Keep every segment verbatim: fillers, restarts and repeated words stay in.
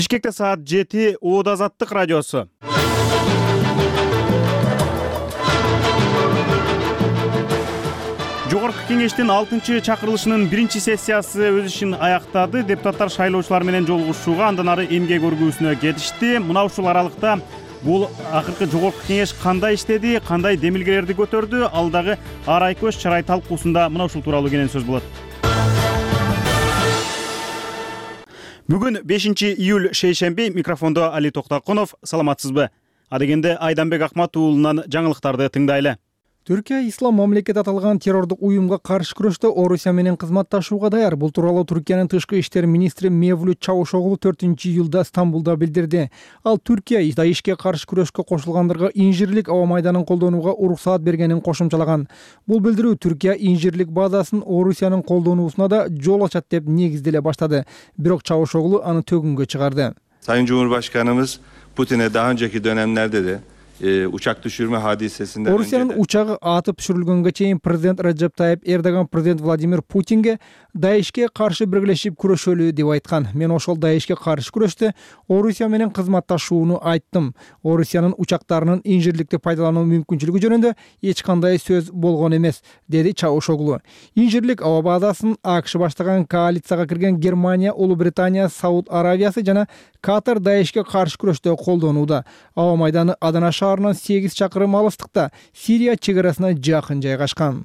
Бишкекте саат жети Уут Азаттык радиосу. Жогорку кеңештин алтынчы чакырылышынын биринчи сессиясы өз ишин аяктады. Депутаттар шайлоочулар менен жолугушууга, андан ары эмгек өргүүсүнө кетишти. Мына ушул аралыкта бул акыркы жогорку кеңеш кандай иштеди, кандай демилгелерди көтөрдү, ал дагы арай көз чарай талкуусунда мына ушул тууралуу кенен сөз болот. Бүгүн бешинчи июль шейшемби. Микрофондо Али Токтакунов. Саламатсызбы? Адегенде Айданбек Акмат уулунан жаңылыктарды тыңдайлы. Түркия ислам мамлекети аталган террордук уюмга каршы күрөштө Орусия менен кызматташууга даяр. Бул тууралуу Түркиянын тышкы иштер министри Мевлют Чавушоглу төртүнчү июлда Стамбулда билдирди. Ал Түркия даишке каршы күрөшкө кошулгандарга инжирлик аба майданын колдонууга уруксаат бергенин кошумчалаган. Бул билдирүү Түркия инжирлик базасын Орусиянын колдонуусуна да жол ачат деп негизделе баштады. Бирок Чавушоглу аны төгүнгө чыгарды. Sayın Cumhurbaşkanımız Putin'e daha önceki dönemlerde de e, uçak düşürme hadisesinden Rusya'nın önce de... uçağı atıp düşürülgөнгө чейин Prezident Recep Tayyip Erdogan Prezident Vladimir Putin'ge Daesh'ke karşı birleşip kuröşölü деп айткан. Мен ошол Daesh'ke karşı kuröштө Орусия менен кызматташууну айттым. Орусиянын учактарынын инжирликти пайдалануу мүмкүнчүлүгү жөнүндө эч кандай сөз болгон эмес, деди Чавушоглу. Инжирлик аба базасын АКШ баштаган коалицияга кирген Германия, Улуу Британия, Сауд Аравиясы жана Катар Daesh'ke каршы күрөштө колдонууда. Аба майданы Адана шаарынан сегиз чакырым алыстыкта, Сирия чегарасына жакын жайгашкан.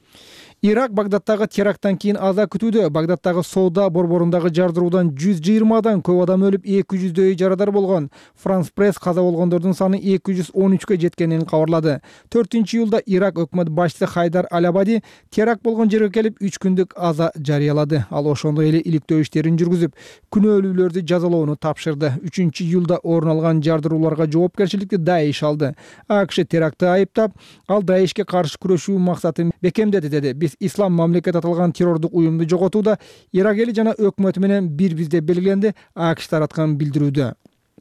Ирак Багдадтагы теракттан кийин аза күтүүдө. Багдадтагы соода борборундагы жардыруудан жүз жыйырмадан көп адам өлүп, эки жүздөй жарадар болгон. Франс Пресс каза болгондордун саны эки жүз он үчкө жеткенин кабарлады. төртүнчү июлда Ирак өкмөт башчысы Хайдар Аль-Абади теракт болгон жерге келип үч күндүк аза жарыялады. Ал ошондой эле иликтөө иштерин жүргүзүп, күнөөлүүлөрдү жазалоону тапшырды. үчүнчү июлда орун алган жардырууларга жоопкерчиликти Даиш алды. АКШ терактты айыптап, ал Даишке каршы күрөшүү максатын бекемдеди, деди. Ислам мамлекет аталган террордук уюмду жоготууда Ирак эли жана өкмөтү менен бир бизде белгиленди, АКШ тараткан билдирүүдө.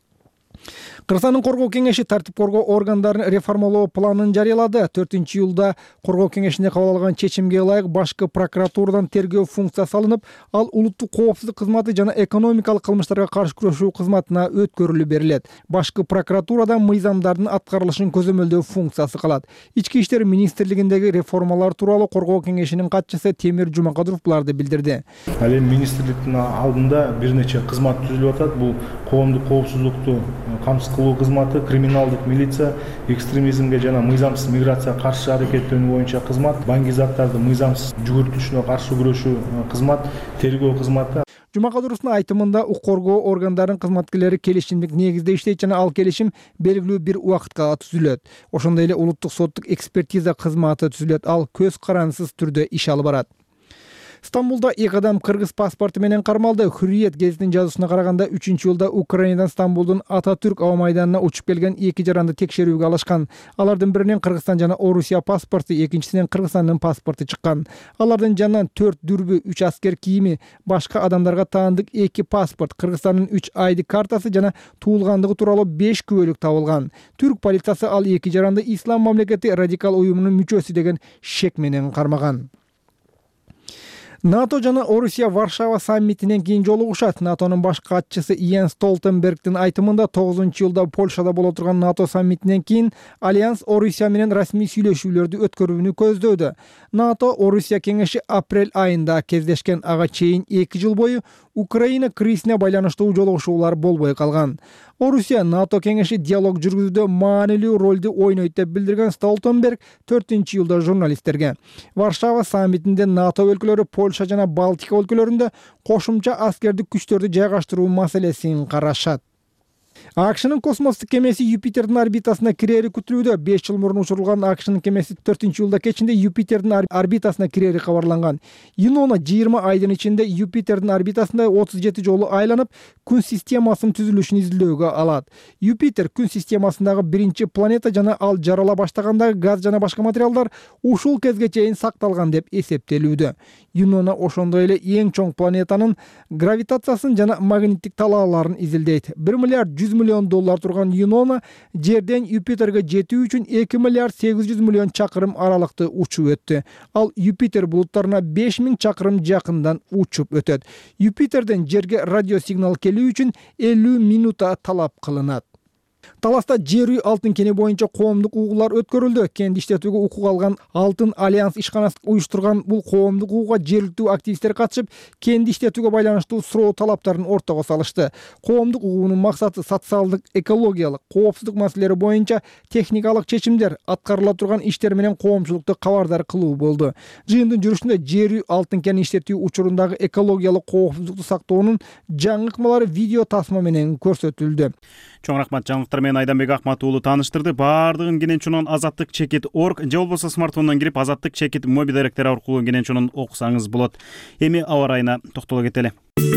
Кыргызстандын коргоо кеңеши тартип коргоо органдарын реформалоо планын жарыялады. төртүнчү июлда коргоо кеңешинде кабыл алган чечимге ылайык башкы прокуратурадан тергөө функциясы алынып, ал улуттук коопсуздук кызматы жана экономикалык кылмыштарга каршы күрөшүү кызматына өткөрүлүп берилет. Башкы прокуратурадан мыйзамдардын аткарылышын көзөмөлдөө функциясы калат. Ички иштер министрлигиндеги реформалар тууралуу коргоо кеңешинин катчысы Темир Жумакадыров буларды билдирди. Ал эми министрликтин алдында бир нече кызмат түзүлүп атат. Бул коомдук коопсуздукту камсыз кылуу кызматы, криминалдык милиция, экстремизмге жана мыйзамсыз миграцияга каршы аракеттенүү боюнча кызмат, баңги заттарды мыйзамсыз жүгүртүшүнө каршы күрөшүү кызмат, тергөө кызматы. Жумакадыровдун айтымында укук коргоо органдарынын кызматкерлери келишимдик негизде иштейт жана ал келишим белгилүү бир убакытка түзүлөт. Ошондой эле улуттук соттук экспертиза кызматы түзүлөт. Ал көз карандысыз түрдө иш алып барат. Стамбулда эки адам кыргыз паспорту менен кармалды. Hürriyet гезитинин жазуусуна караганда үчүнчү июлда Украинадан Стамбулдун Ататүрк аба майданына учуп келген эки жаранды текшерүүгө алышкан. Алардын биринен Кыргызстан жана Орусия паспорту, экинчисинен Кыргызстандын паспорту чыккан. Алардын жанынан төрт дүрбү, үч аскер кийими, башка адамдарга таандык эки паспорт, Кыргызстандын үч айди картасы жана туулгандыгы тууралуу беш күбөлүк табылган. Түрк полициясы ал эки жаранды ислам мамлекети радикал уюмунун мүчөсү деген шек менен кармаган. НАТО жана Орусия Варшава саммитинен кийин жолугушат. НАТОнун баш катчысы Йенс Столтенбергдин айтымында тогузунчу июлда Польшада боло турган НАТО саммитинен кийин Альянс Орусия менен расмий сүйлөшүүлөрдү өткөрүүнү көздөдү. НАТО Орусия кеңеши апрель айында кездешкен, ага чейин эки жыл бою Украина кризисине байланыштуу жолугушуулар болбой калган. Орусия НАТО кеңеши диалог жүргүзүүдө маанилүү ролду ойнойт деп билдирген Столтенберг төртүнчү июлда журналисттерге Варшава саммитинде НАТО өлкөлөрү Польша жана Балтика өлкөлөрүндө кошумча аскердик күчтөрдү жайгаштыруу маселесин карашат. АКШнын космостук кемеси Юпитердин орбитасына кирери күтүлүүдө. беш жыл мурун учурулган АКШнын кемеси төртүнчү июлда кечинде Юпитердин орбитасына кирери кабарланган. Юнона жыйырма айдын ичинде Юпитердин орбитасында отуз жети жолу айланып, күн системасынын түзүлүшүн изилдөөгө алат. Юпитер күн системасындагы биринчи планета жана ал жарала баштагандагы газ жана башка материалдар ушул кезге чейин сакталган деп эсептелүүдө. Юнона ошондой эле эң чоң планетанын гравитациясын жана магниттик талааларын изилдейт. бир миллиард жүз жүз миллион доллар турган Юнона жерден Юпитерге жетүү үчүн эки миллиард сегиз жүз миллион чакырым аралыкты учуп өттү. Ал Юпитер булуттарына беш миң чакырым жакындан учуп өтөт. Юпитерден жерге радио сигнал келүү үчүн элүү минута талап кылынат. Таласта жер үй алтын кени боюнча коомдук угуулар өткөрүлдү. Кенди иштетүүгө укук алган Алтын Альянс ишканасы уюштурган бул коомдук угууга жергиликтүү активисттер катышып, кенди иштетүүгө байланыштуу суроо талаптарын ортого салышты. Коомдук угуунун максаты социалдык, экологиялык, коопсуздук маселелери боюнча техникалык чечимдер, аткарыла турган иштер менен коомчулукту кабардар кылуу болду. Жыйындын жүрүшүндө жер үй алтын кени иштетүү учурундагы экологиялык коопсуздукту сактоонун жаңы ыкмалары видео тасма менен көрсөтүлдү. Чоң рахмат, жаңылыктар менен Айданбек Акмат уулу тааныштырды. Баардыгын кенен чунун азаттык чекит точка орг же болбосо смартфондон кирип азаттык чекит мобил даректери аркылуу кенен чунун окусаңыз болот. Эми аба ырайына токтоло кетели.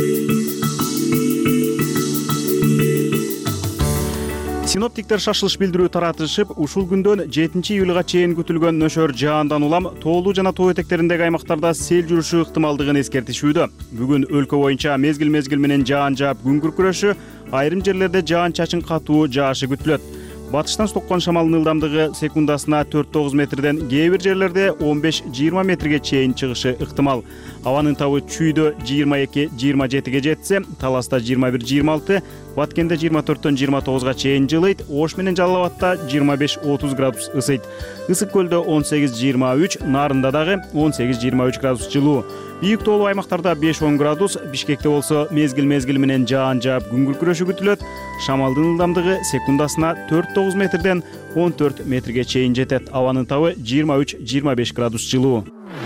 Синоптиктер шашылыш билдирүү таратышып, ушул күндөн жетинчи июлга чейин күтүлгөн нөшөр жаандан улам тоолуу жана тоо этектериндеги аймактарда сел жүрүшү ыктымалдыгын эскертишүүдө. Бүгүн өлкө боюнча мезгил-мезгил менен жаан жаап күн күркүрөшү, айрым жерлерде жаан-чачын катуу жаашы күтүлөт. Батыштан соккон шамалдын ылдамдыгы секундасына төрт тогуз метрден, кээ бир жерлерде он беш жыйырма метрге чейин чыгышы ыктымал. Абанын табы Чүйдө жыйырма эки жыйырма жетиге жетсе, Таласта жыйырма бир жыйырма алты, Баткенде жыйырма төрттөн жыйырма тогузга чейин жылыйт, Ош менен Жалал Абадта жыйырма беш отуз градус ысыйт. Ысык көлдө он сегиз жыйырма үч, Нарында дагы он сегиз жыйырма үч градус жылуу. Бийик тоолуу аймактарда беш он градус, Бишкекте болсо мезгил-мезгил менен жаан жаап күн күркүрөшү күтүлөт. Шамалдын ылдамдыгы секундасына төрт тогуз метрден он төрт метрге чейин жетет. Абанын табы жыйырма үч жыйырма беш градус жылуу.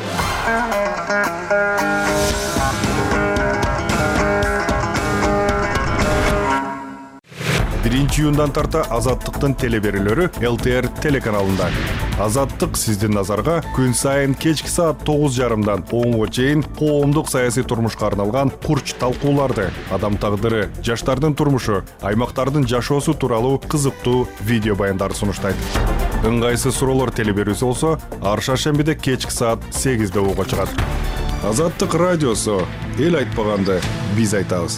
биринчи июндан тарта Азаттыктын телеберүүлөрү эл тэ эр телеканалында. Азаттык сиздин назарга күн сайын кечки саат тогуз жарымдан онго чейин коомдук саясий турмушка арналган курч талкууларды, адам тагдыры, жаштардын турмушу, аймактардын жашоосу тууралуу кызыктуу видео баяндарды сунуштайт. Ыңгайсыз суроолор телеберүүсү болсо, ар шаршембиде кечки саат сегизде ого чыгат. Азаттык радиосу, эл айтпаганды биз айтабыз.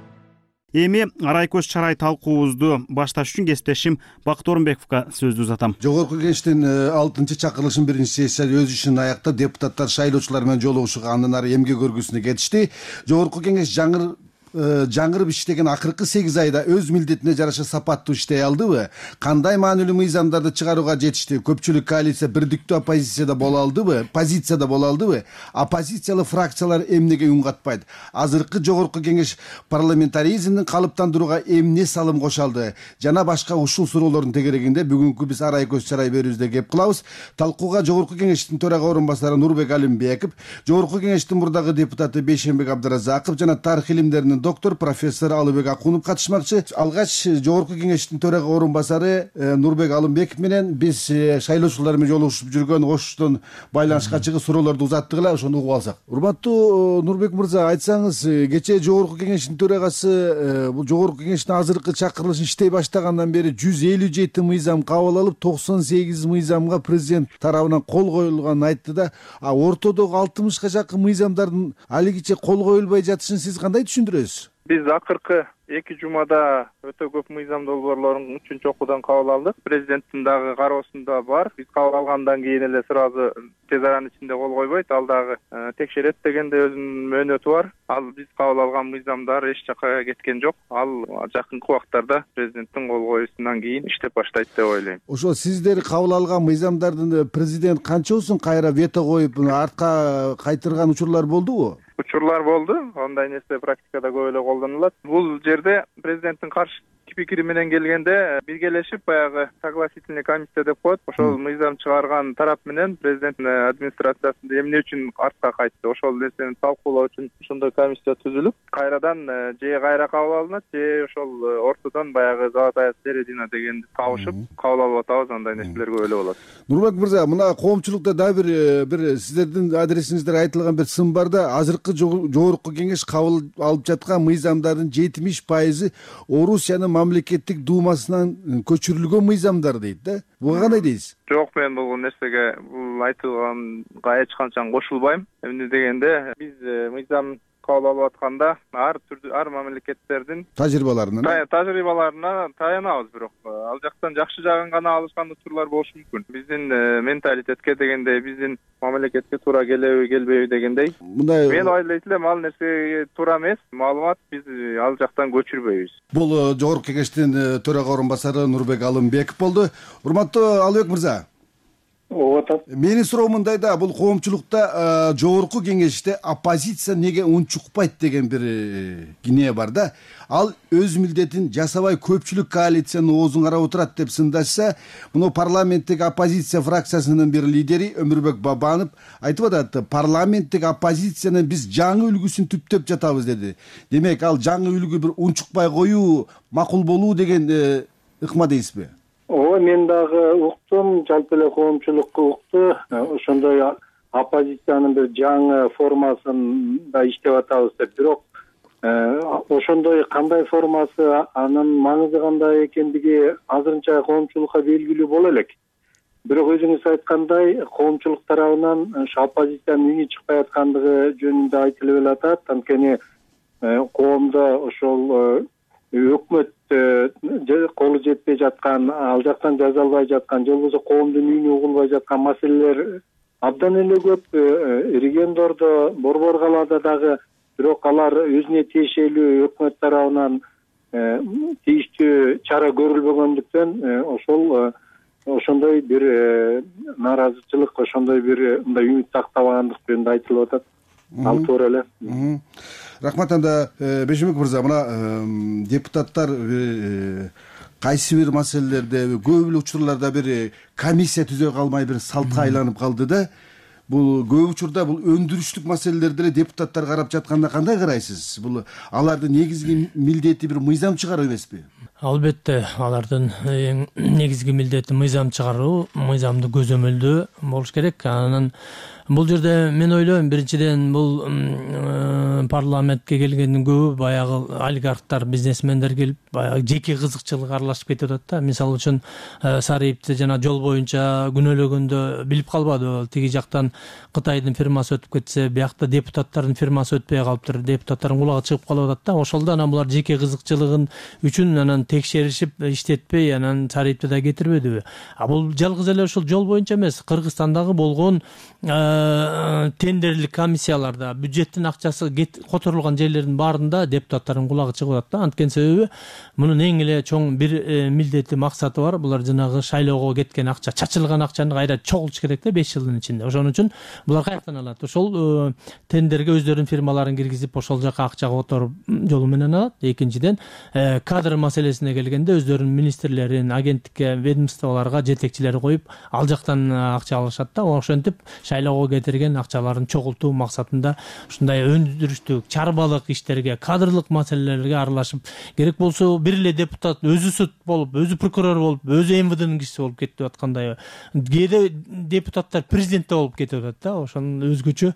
Эми арай көз чарай талкуубузду башташ үчүн кесиптешим Бакыт Орунбековго сөздү узатам. Жогорку Кеңештин алтынчы чакырылышынын биринчи сессиясы өз ишин аяктап, депутаттар шайлоочулар менен жолугушууга, андан ары эмгек көргүсүнө кетишти. Жогорку Кеңеш жаңыр жаңырып иштеген акыркы сегиз айда өз милдетине жараша сапаттуу иштей алдыбы? Кандай маанилүү мыйзамдарды чыгарууга жетишти? Көпчүлүк коалиция бирдиктүү оппозицияда боло алдыбы? Позицияда боло алдыбы? Оппозициялык фракциялар эмнеге үн катпайт? Азыркы Жогорку Кеңеш парламентаризмдин калыптандырууга эмне салым кошо алды? Жана башка ушул суроолордун тегерегинде бүгүнкү биз арай көз чарай берүүбүздө кеп кылабыз. Талкууга Жогорку Кеңештин төрага орун басары Нурбек Алимбеков, Жогорку Кеңештин мурдагы депутаты Бейшенбек Абдыразаков жана тарых илимдеринин доктор профессор Алыбек Акунов катышмакчы. Алгач Жогорку Кеңештин төрага орун басары Нурбек Алымбеков менен биз шайлоочулар менен жолугушуп жүргөн Оштон байланышка чыгып суроолорду узаттык эле, ошону угуп алсак. Урматтуу Нурбек мырза, айтсаңыз, кечээ Жогорку Кеңештин төрагасы бул Жогорку Кеңештин азыркы чакырылышы иштей баштагандан бери жүз элүү жети мыйзам кабыл алып, токсон сегиз мыйзамга президент тарабынан кол коюлганын айтты да, а ортодогу алтымышка жакын мыйзамдардын алигиче кол коюлбай жатышын сиз кандай түшүндүрөсүз? Биз акыркы эки жумада өтө көп мыйзам долбоорлорун үчүнчү окуудан кабыл алдык. Президенттин дагы кароосунда бар. Биз кабыл алгандан кийин эле сразу тез аранын ичинде кол койбойт. Ал дагы текшерет дегенде өзүнүн мөөнөтү бар. Ал биз кабыл алган мыйзамдар эч жакка кеткен жок. Ал жакынкы убактарда президенттин кол коюусунан кийин иштеп баштайт деп ойлойм. Ошо сиздер кабыл алган мыйзамдардын президент канчоосун кайра вето коюп, артка кайтырган учурлар болдубу? Учурлар болду. Андай нерсе практикада көп эле колдонулат. Бул жерде президенттин каршы пикири менен келгенде биргелешип баягы согласительный комиссия деп коет. Ошол мыйзам чыгарган тарап менен президент администрациясында эмне үчүн артка кайтты, ошол нерсени талкуулоо үчүн ошондой комиссия түзүлүп, кайрадан же кайра кабыл алынат, же ошол ортодон баягы золотая середина дегенди табышып кабыл алып атабыз. Андай нерселер көп эле болот. Нурбек мырза, мына коомчулукта дагы бир бир сиздердин адресиңиздер айтылган бир сын бар да, азыркы Жогорку Кеңеш кабыл алып жаткан мыйзамдардын жетимиш пайызы Орусиянын мамлекеттик думасынан көчүрүлгөн мыйзамдар дейт да. Буга кандай дейсиз? Жок, мен бул нерсеге бул айтылганга эч качан кошулбайм. Эмне дегенде, биз мыйзам кабыл алып атканда ар түрдүү ар мамлекеттердин тажрыйбаларынан тажрыйбаларына таянабыз. Бирок ал жактан жакшы жагын гана алышкан учурлар болушу мүмкүн. Биздин менталитетке дегендей, биздин мамлекетке туура келеби келбеби дегендей. Мындай Мен ойлойт элем ал нерсеге туура эмес. Маалымат биз ал жактан көчүрбөйбүз. Бул жогорку кеңештин төрага орун басары Нурбек Алымбеков болду. Урматтуу Алыбек мырза. Ооба. Менин суроом мындай да, бул коомчулукта жогорку кеңеште оппозиция неге унчукпайт деген бир кине бар да. Ал өз милдетин жасабай көпчүлүк коалициянын оозун карап отурат деп сындашса, муну парламенттик оппозиция фракциясынын бир лидери Өмүрбек Бабанов айтып атат, парламенттик оппозициянын биз жаңы үлгүсүн түптөп жатабыз деди. Демек, ал жаңы үлгү бир унчукпай коюу макул болуу деген ыкма дейсизби? Ооба, мен дагы уктум, жалпы эле коомчулук укту. Ошондой оппозициянын бир жаңы формасында иштеп атабыз деп. Бирок ошондой кандай формасы, анын маңызы кандай экендиги азырынча коомчулукка белгилүү боло элек. Бирок өзүңүз айткандай, коомчулук тарабынан ошо оппозициянын үңү чыкпай аткандыгы жөнүндө айтылып атат. Анткени коомдо ошол өкмөт колу жетпей жаткан, ал жактан жаза албай жаткан, же болбосо коомдун үнү угулбай жаткан маселелер абдан эле көп. Региондордо, борбор калаада дагы, бирок алар өзүнө тиешелүү өкмөт тарабынан тийиштүү чара көрүлбөгөндүктөн ошол ошондой бир нааразычылык, ошондой бир мындай үмүт тактабагандык жөнүндө айтылып атат. Ал туура эле. Рахмат. Анда Бешимбек мырза, мына депутаттар кайсы бир маселелерде, көп эле учурларда бир комиссия түзө калмай бир салтка айланып калды да. Бул көп учурда бул өндүрүштүк маселелерди эле депутаттар карап жатканда кандай карайсыз? Бул алардын негизги милдети бир мыйзам чыгаруу эмеспи? Албетте, алардын эң негизги милдети мыйзам чыгаруу, мыйзамды көзөмөлдөө болуш керек. Анан бул жерде мен ойлойм, биринчиден бул парламентке келгендин көбү баягы олигархтар, бизнесмендер келип, баягы жеке кызыкчылык аралашып кетип атат да. Мисалы үчүн Сарыевди жана жол боюнча күнөөлөгөндө билип калбадыбы, тиги жактан Кытайдын фирмасы өтүп кетсе, биякта депутаттардын фирмасы өтпөй калыптыр, депутаттардын кулагы чыгып калып атат да. Ошолдо анан булар жеке кызыкчылыгын үчүн анан текшеришип иштетпей, анан Сарыевди да кетирбедиби? А бул жалгыз эле ушул жол боюнча эмес, Кыргызстандагы болгон тендерлик комиссияларда бюджеттин акчасы которулган жерлердин баарында депутаттардын кулагы чыгып атат да. Анткени себеби мунун эң эле чоң бир милдети, максаты бар. Булар жанагы шайлоого кеткен акча, чачылган акчаны кайра чогултуш керек да беш жылдын ичинде. Ошон үчүн булар каяктан алат? Ошол тендерге өздөрүнүн фирмаларын киргизип, ошол жака акча которуп жолу менен алат. Экинчиден, кадр маселесине келгенде өздөрүнүн министрлерин, агенттикке, ведомстволорго жетекчилери коюп, ал жактан акча алышат да. Ошентип шайлоого кетирген акчаларын чогултуу максатында ушундай өндүрүштүк, чарбалык иштерге, кадрлык маселелерге аралашып, керек болсо бир эле депутат өзү сот болуп, өзү прокурор болуп, өзү эм вэ дэнин кишиси болуп кетип аткандай. Кээде депутаттар президент болуп кетип атат да. Ошонун өзгөчө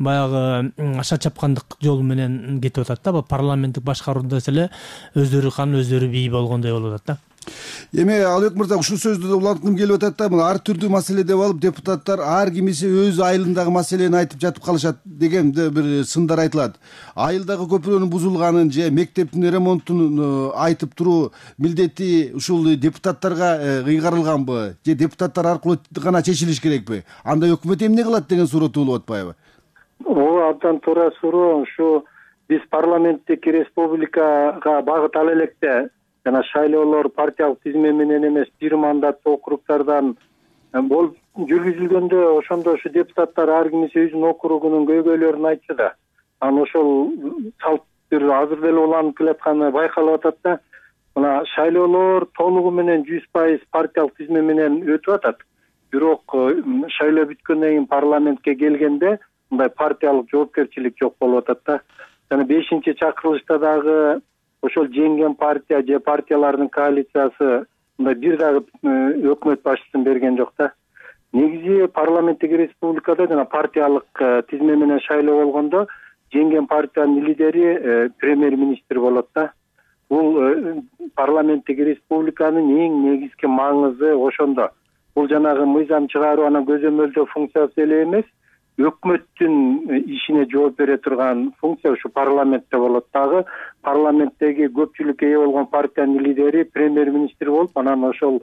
баягы аша чапкандык жолу менен кетип атат да. Парламенттик башкарууда эле өздөрү хан, өздөрү бий болгондой болуп атат да. Эми Алыбек мырза, ушул сөздү да уланткым келип атат да. Мына ар түрдүү маселе деп алып, депутаттар ар кимиси өз айылындагы маселени айтып жатып калышат деген бир сындар айтылат. Айылдагы көпүрөнүн бузулганын же мектептин ремонтун айтып туруу милдети ушул депутаттарга кыйгарылганбы, же депутаттар аркылуу гана чечилиш керекпи? Анда өкмөт эмне кылат деген суроо туулуп атпайбы? Ооба, абдан туура суроо. Ушу биз парламенттик республикага багыт ала электе жана шайлоолор партиялык тизме менен эмес, бир мандаттуу округдардан болуп жүргүзүлгөндө, ошондо ушу депутаттар ар кимиси өзүнүн округунун көйгөйлөрүн айтты да. Анан ошол салт бир азыр деле уланып келатканы байкалып атат да. Мына шайлоолор толугу менен жүз пайыз партиялык тизме менен өтүп атат. Бирок шайлоо бүткөндөн кийин парламентке келгенде мындай партиялык жоопкерчилик жок болуп атат да. Жана бешинчи чакырылышта дагы ошол жеңген партия же партиялардын коалициясы мындай бир дагы өкмөт башчысын берген жок да. Негизи парламенттик республикада жана партиялык тизме менен шайлоо болгондо жеңген партиянын лидери премьер-министр болот да. Бул парламенттик республиканын эң негизги маңызы ошондо. Бул жанагы мыйзам чыгаруу, анан көзөмөлдөө функциясы эле эмес, өкмөттүн ишине жооп бере турган функция ушу парламентте болот. Дагы парламенттеги көпчүлүккө ээ болгон партиянын лидери премьер министр болуп, анан ошол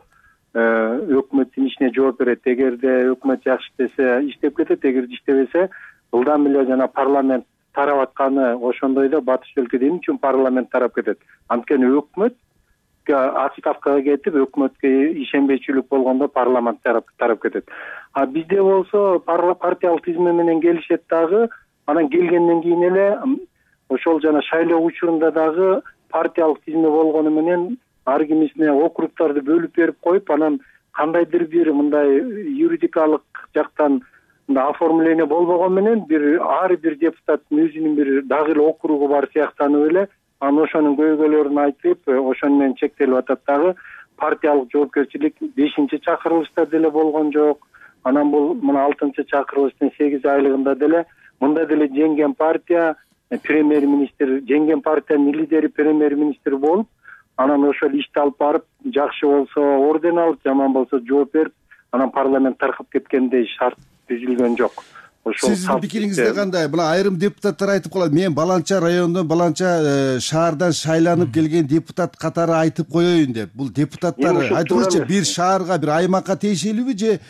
өкмөттүн ишине жооп берет. Эгерде өкмөт жакшы иштесе иштеп кетет, эгерде иштебесе ылдам эле жана парламент тарап атканы ошондой да батыш өлкөдө эмне үчүн парламент тарап кетет? Анткени өкмөт отставкага кетип, өкмөткө ишенбейчүлүк болгондо парламент тарап тарап кетет. А бизде болсо партиялык тизме менен келишет дагы, анан келгенден кийин эле ошол жана шайлоо учурунда дагы партиялык тизме болгону менен ар кимисине округдарды бөлүп берип коюп, анан кандайдыр бир мындай юридикалык жактан оформление болбогон менен бир ар бир депутаттын өзүнүн бир дагы эле округу бар сыяктанып эле анан ошонун көйгөйлөрүн айтып, ошону менен чектелип атат. Дагы партиялык жоопкерчилик бешинчи чакырылышта деле болгон жок. Анан бул мына алтынчы чакырылыштын сегиз айлыгында деле мында деле жеңген партия премьер министр, жеңген партиянын лидери премьер министр болуп, анан ошол ишти алып барып, жакшы болсо орден алып, жаман болсо жооп берип, анан парламент таркап кеткендей шарт түзүлгөн жок. Сиздин пикириңизде кандай? Мына айрым депутаттар айтып калат, мен баланча райондон, баланча шаардан шайланып келген депутат катары айтып коеюн деп. Бул депутаттар айтыңызчы, бир шаарга, бир аймакка тиешелүүбү же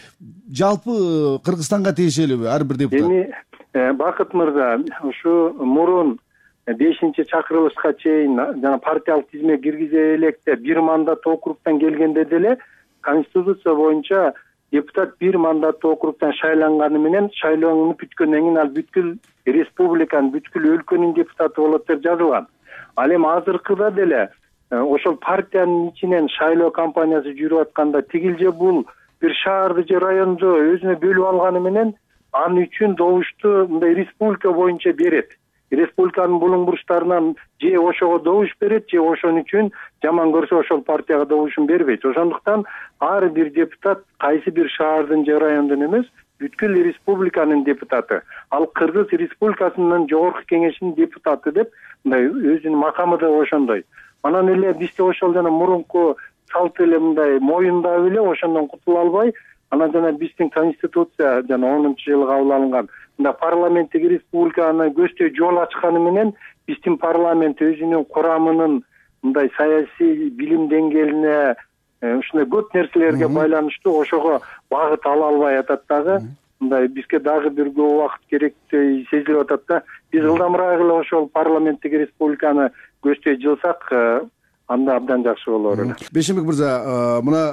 жалпы Кыргызстанга тиешелүүбү ар бир депутат? Эми Бакыт мырза, ушу мурун бешинчи чакырылышка чейин жана партиялык тизме киргизе электе бир мандат округтан келгенде деле конституция боюнча депутат бир мандаттуу округтан шайланганы менен шайлоону бүткөндөн кийин ал бүткүл республиканын, бүткүл өлкөнүн депутаты болот деп жазылган. Ал эми азыркыда деле ошол партиянын ичинен шайлоо кампаниясы жүрүп атканда тигил же бул бир шаарды же районду өзүнө бөлүп алганы менен аны үчүн добушту мындай республика боюнча берет. Республиканын булуң бурчтарынан же ошого добуш берет, же ошон үчүн жаман көрсө ошол партияга добушун бербейт. Ошондуктан ар бир депутат кайсы бир шаардын же райондун эмес, бүткүл республиканын депутаты. Ал Кыргыз Республикасынын жогорку кеңешинин депутаты деп мындай өзүнүн макамы да ошондой. Анан эле бизде ошол жана мурунку салт эле мындай моюндап эле ошондон кутула албай, анан жана биздин конституция жана онунчу жылы кабыл алынган мында парламенттик республиканы көздөй жол ачканы менен биздин парламент өзүнүн курамынын мындай саясий билим деңгээлине ушундай көп нерселерге байланыштуу ошого багыт ала албай атат дагы. Мындай бизге дагы бир көп убакыт керектей сезилип атат да. Биз ылдамыраак эле ошол парламенттик республиканы көздөй жылсак, анда абдан жакшы болор эле. Бейшенбек мырза, мына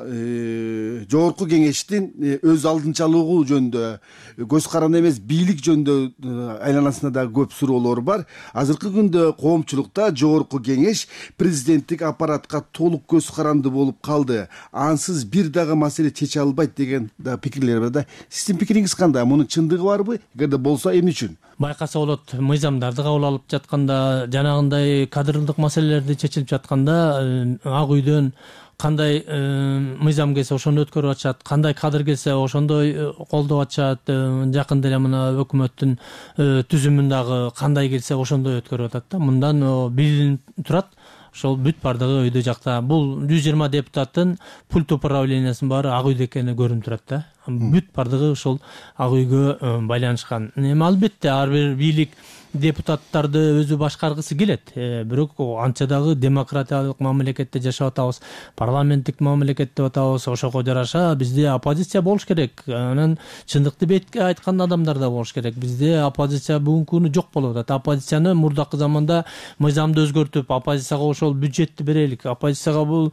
жогорку кеңештин өз алдынчалыгы жөнүндө көз каранды эмес бийлик жөнүндө айланасында да көп суроолор бар. Азыркы күндө коомчулукта жогорку кеңеш президенттик аппаратка толук көз каранды болуп калды. Ансыз бир дагы маселе чече албайт деген да пикирлер бар да. Сиздин пикириңиз кандай? Мунун чындыгы барбы? Эгерде болсо эмне үчүн? Байкаса болот, мыйзамдарды кабыл алып жатканда, жанагындай кадрлык маселелерди чечилип жатканда ак үйдөн кандай мыйзам келсе ошону өткөрүп атышат, кандай кадр келсе ошондой колдоп атышат. Жакында эле мына өкмөттүн түзүмүн дагы кандай келсе ошондой өткөрүп атат да. Мындан билинип турат, ошол бүт бардыгы өйдө жакта. Бул жүз жыйырма депутаттын пульт управлениясынын баары ак үйдө экени көрүнүп турат да. Бүт бардыгы ошол ак үйгө байланышкан. Эми албетте ар бир бийлик депутаттарды өзү башкаргысы келет, бирок анча дагы демократиялык мамлекетте жашап атабыз, парламенттик мамлекетте атабыз. Ошого жараша бизде оппозиция болуш керек. Анан чындыкты бетке айткан адамдар да болуш керек. Бизде оппозиция бүгүнкү күнү жок болуп атат. Оппозицияны мурдакы заманда мыйзамды өзгөртүп, оппозицияга ошол бюджетти берелик, оппозицияга бул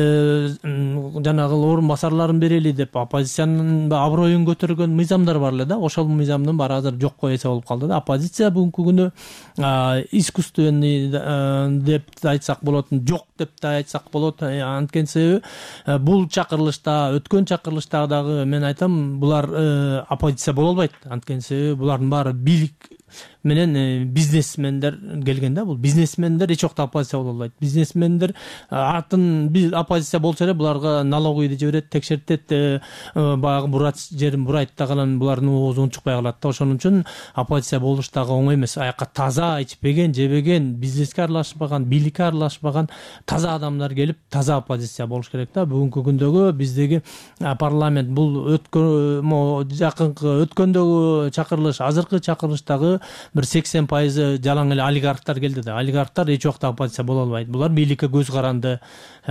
жанагы орун басарларын берели деп оппозициянын аброюн көтөргөн мыйзамдар бар эле да. Ошол мыйзамдын баары азыр жокко эсе болуп калды да. Оппозиция бүгүнкү күнү искусственный деп айтсак болот, жок деп да айтсак болот. Анткени себеби бул чакырылышта, өткөн чакырылышта дагы мен айтам, булар оппозиция боло албайт. Анткени себеби булардын баары бийлик менен бизнесмендер келген да. Бул бизнесмендер эч убакта оппозиция боло албайт. Бизнесмендер артын бир оппозиция болсо эле буларга налоговыйды жиберет, текшертет, баягы бурат жерин бурайт дагы анан булардын оозу унчукпай калат да. Ошон үчүн оппозиция болуш дагы оңой эмес. Аякка таза ичпеген, жебеген, бизнеске аралашпаган, бийликке аралашпаган таза адамдар келип таза оппозиция болуш керек да. Бүгүнкү күндөгү биздеги парламент бул өткөн жакынкы өткөндөгү чакырылыш, азыркы чакырылыштагы бир сексен пайызы жалаң эле олигархтар келди да. Олигархтар эч убакта оппозиция боло албайт. Булар бийликке көз каранды,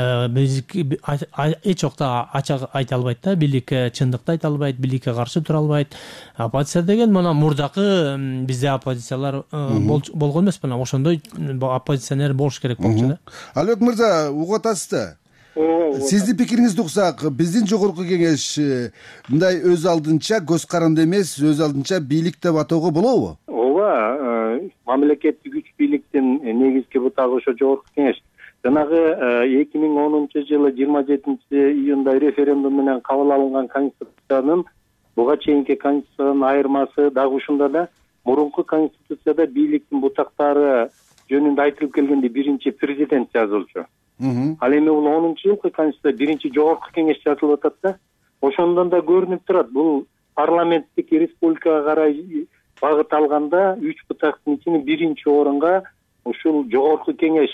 эч убакта ачык айта албайт да. Бийликке чындыкты айта албайт, бийликке каршы тура албайт. Оппозиция деген мына мурдакы бизде оппозициялар болгон эмес, мына ошондой оппозиционер болуш керек болчу да. Албек мырза, угуп атасыз да? Сиздин пикириңизди уксак, биздин жогорку кеңеш мындай өз алдынча көз каранды эмес, өз алдынча бийлик деп атоого болобу? Ооба, мамлекеттик күч бийликтин негизги бутагы ошо жогорку кеңеш. Жанагы эки миң онунчу жылы жыйырма жетинчи июнда референдум менен кабыл алынган конституциянын буга чейинки конституциянын айырмасы дагы ушунда да. Мурунку конституцияда бийликтин бутактары жөнүндө айтылып келгенде биринчи президент жазылчу. Ал эми бул онунчу жылкы конституция биринчи жогорку кеңеш жазылып атат да. Ошондон да көрүнүп турат, бул парламенттик республикага карай багыт алганда үч бутактын ичинен биринчи орунга ушул жогорку кеңеш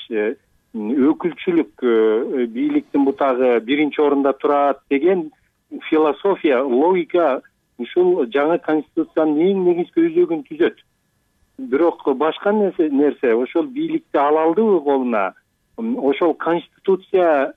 өкүлчүлүк бийликтин бутагы биринчи орунда турат деген философия, логика ушул жаңы конституциянын эң негизги өзөгүн түзөт. Бирок башка нерсе ошол бийликти ала алдыбы колуна? Ошол конституция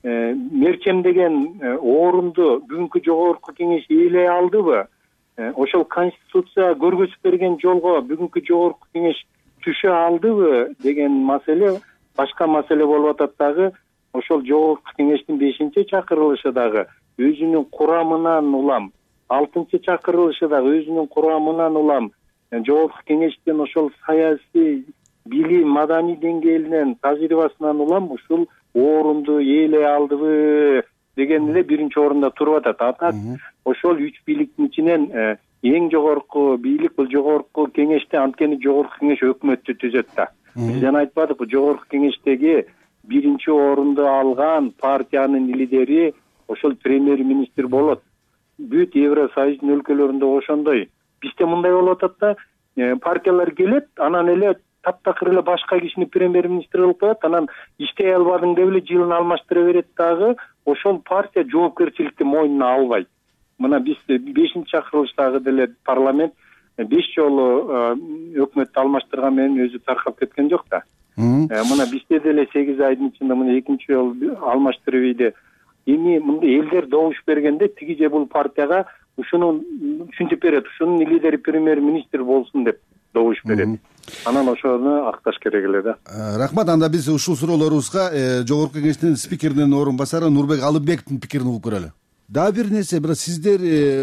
мерчемдеген орунду бүгүнкү жогорку кеңеш ээлей алдыбы? Ошол конституция көргөзүп берген жолго бүгүнкү жогорку кеңеш түшө алдыбы деген маселе башка маселе болуп атат дагы. Ошол жогорку кеңештин бешинчи чакырылышы дагы өзүнүн курамынан улам, алтынчы чакырылышы дагы өзүнүн курамынан улам жогорку кеңештин ошол саясий, билим, маданий деңгээлинен, тажрыйбасынан улам ушул орунду ээлей алдыбы деген эле биринчи орунда туруп атат. Атат ошол үч бийликтин ичинен эң жогорку бийлик бул жогорку кеңеште, анткени жогорку кеңеш өкмөттү түзөт да. Биз жана айтпадык, жогорку кеңештеги биринчи орунду алган партиянын лидери ошол премьер-министр болот. Бүт Евросоюздун өлкөлөрүндө ошондой. Бизде мындай болуп атат да, партиялар келет, анан эле таптакыр эле башка кишини премьер-министр кылып коет, анан иштей албадың деп эле жылын алмаштыра берет дагы, ошол партия жоопкерчиликти мойнуна албайт. Мына биз бешинчи чакырылыштагы деле парламент беш жолу өкмөттү алмаштырган менен өзү таркап кеткен жок да. Мына бизде деле сегиз айдын ичинде мына экинчи жолу алмаштырып ийди. Эми мындай элдер добуш бергенде тиги же бул партияга ушуну түшүнтүп берет, ушунун лидери премьер-министр болсун деп добуш берет. Анан ошону акташ керек эле да. Рахмат. Анда биз ушул суроолорубузга жогорку кеңештин спикеринин орун басары Нурбек Алыбековдун пикирин угуп көрөлү. Дагы бир нерсе, бирок сиздер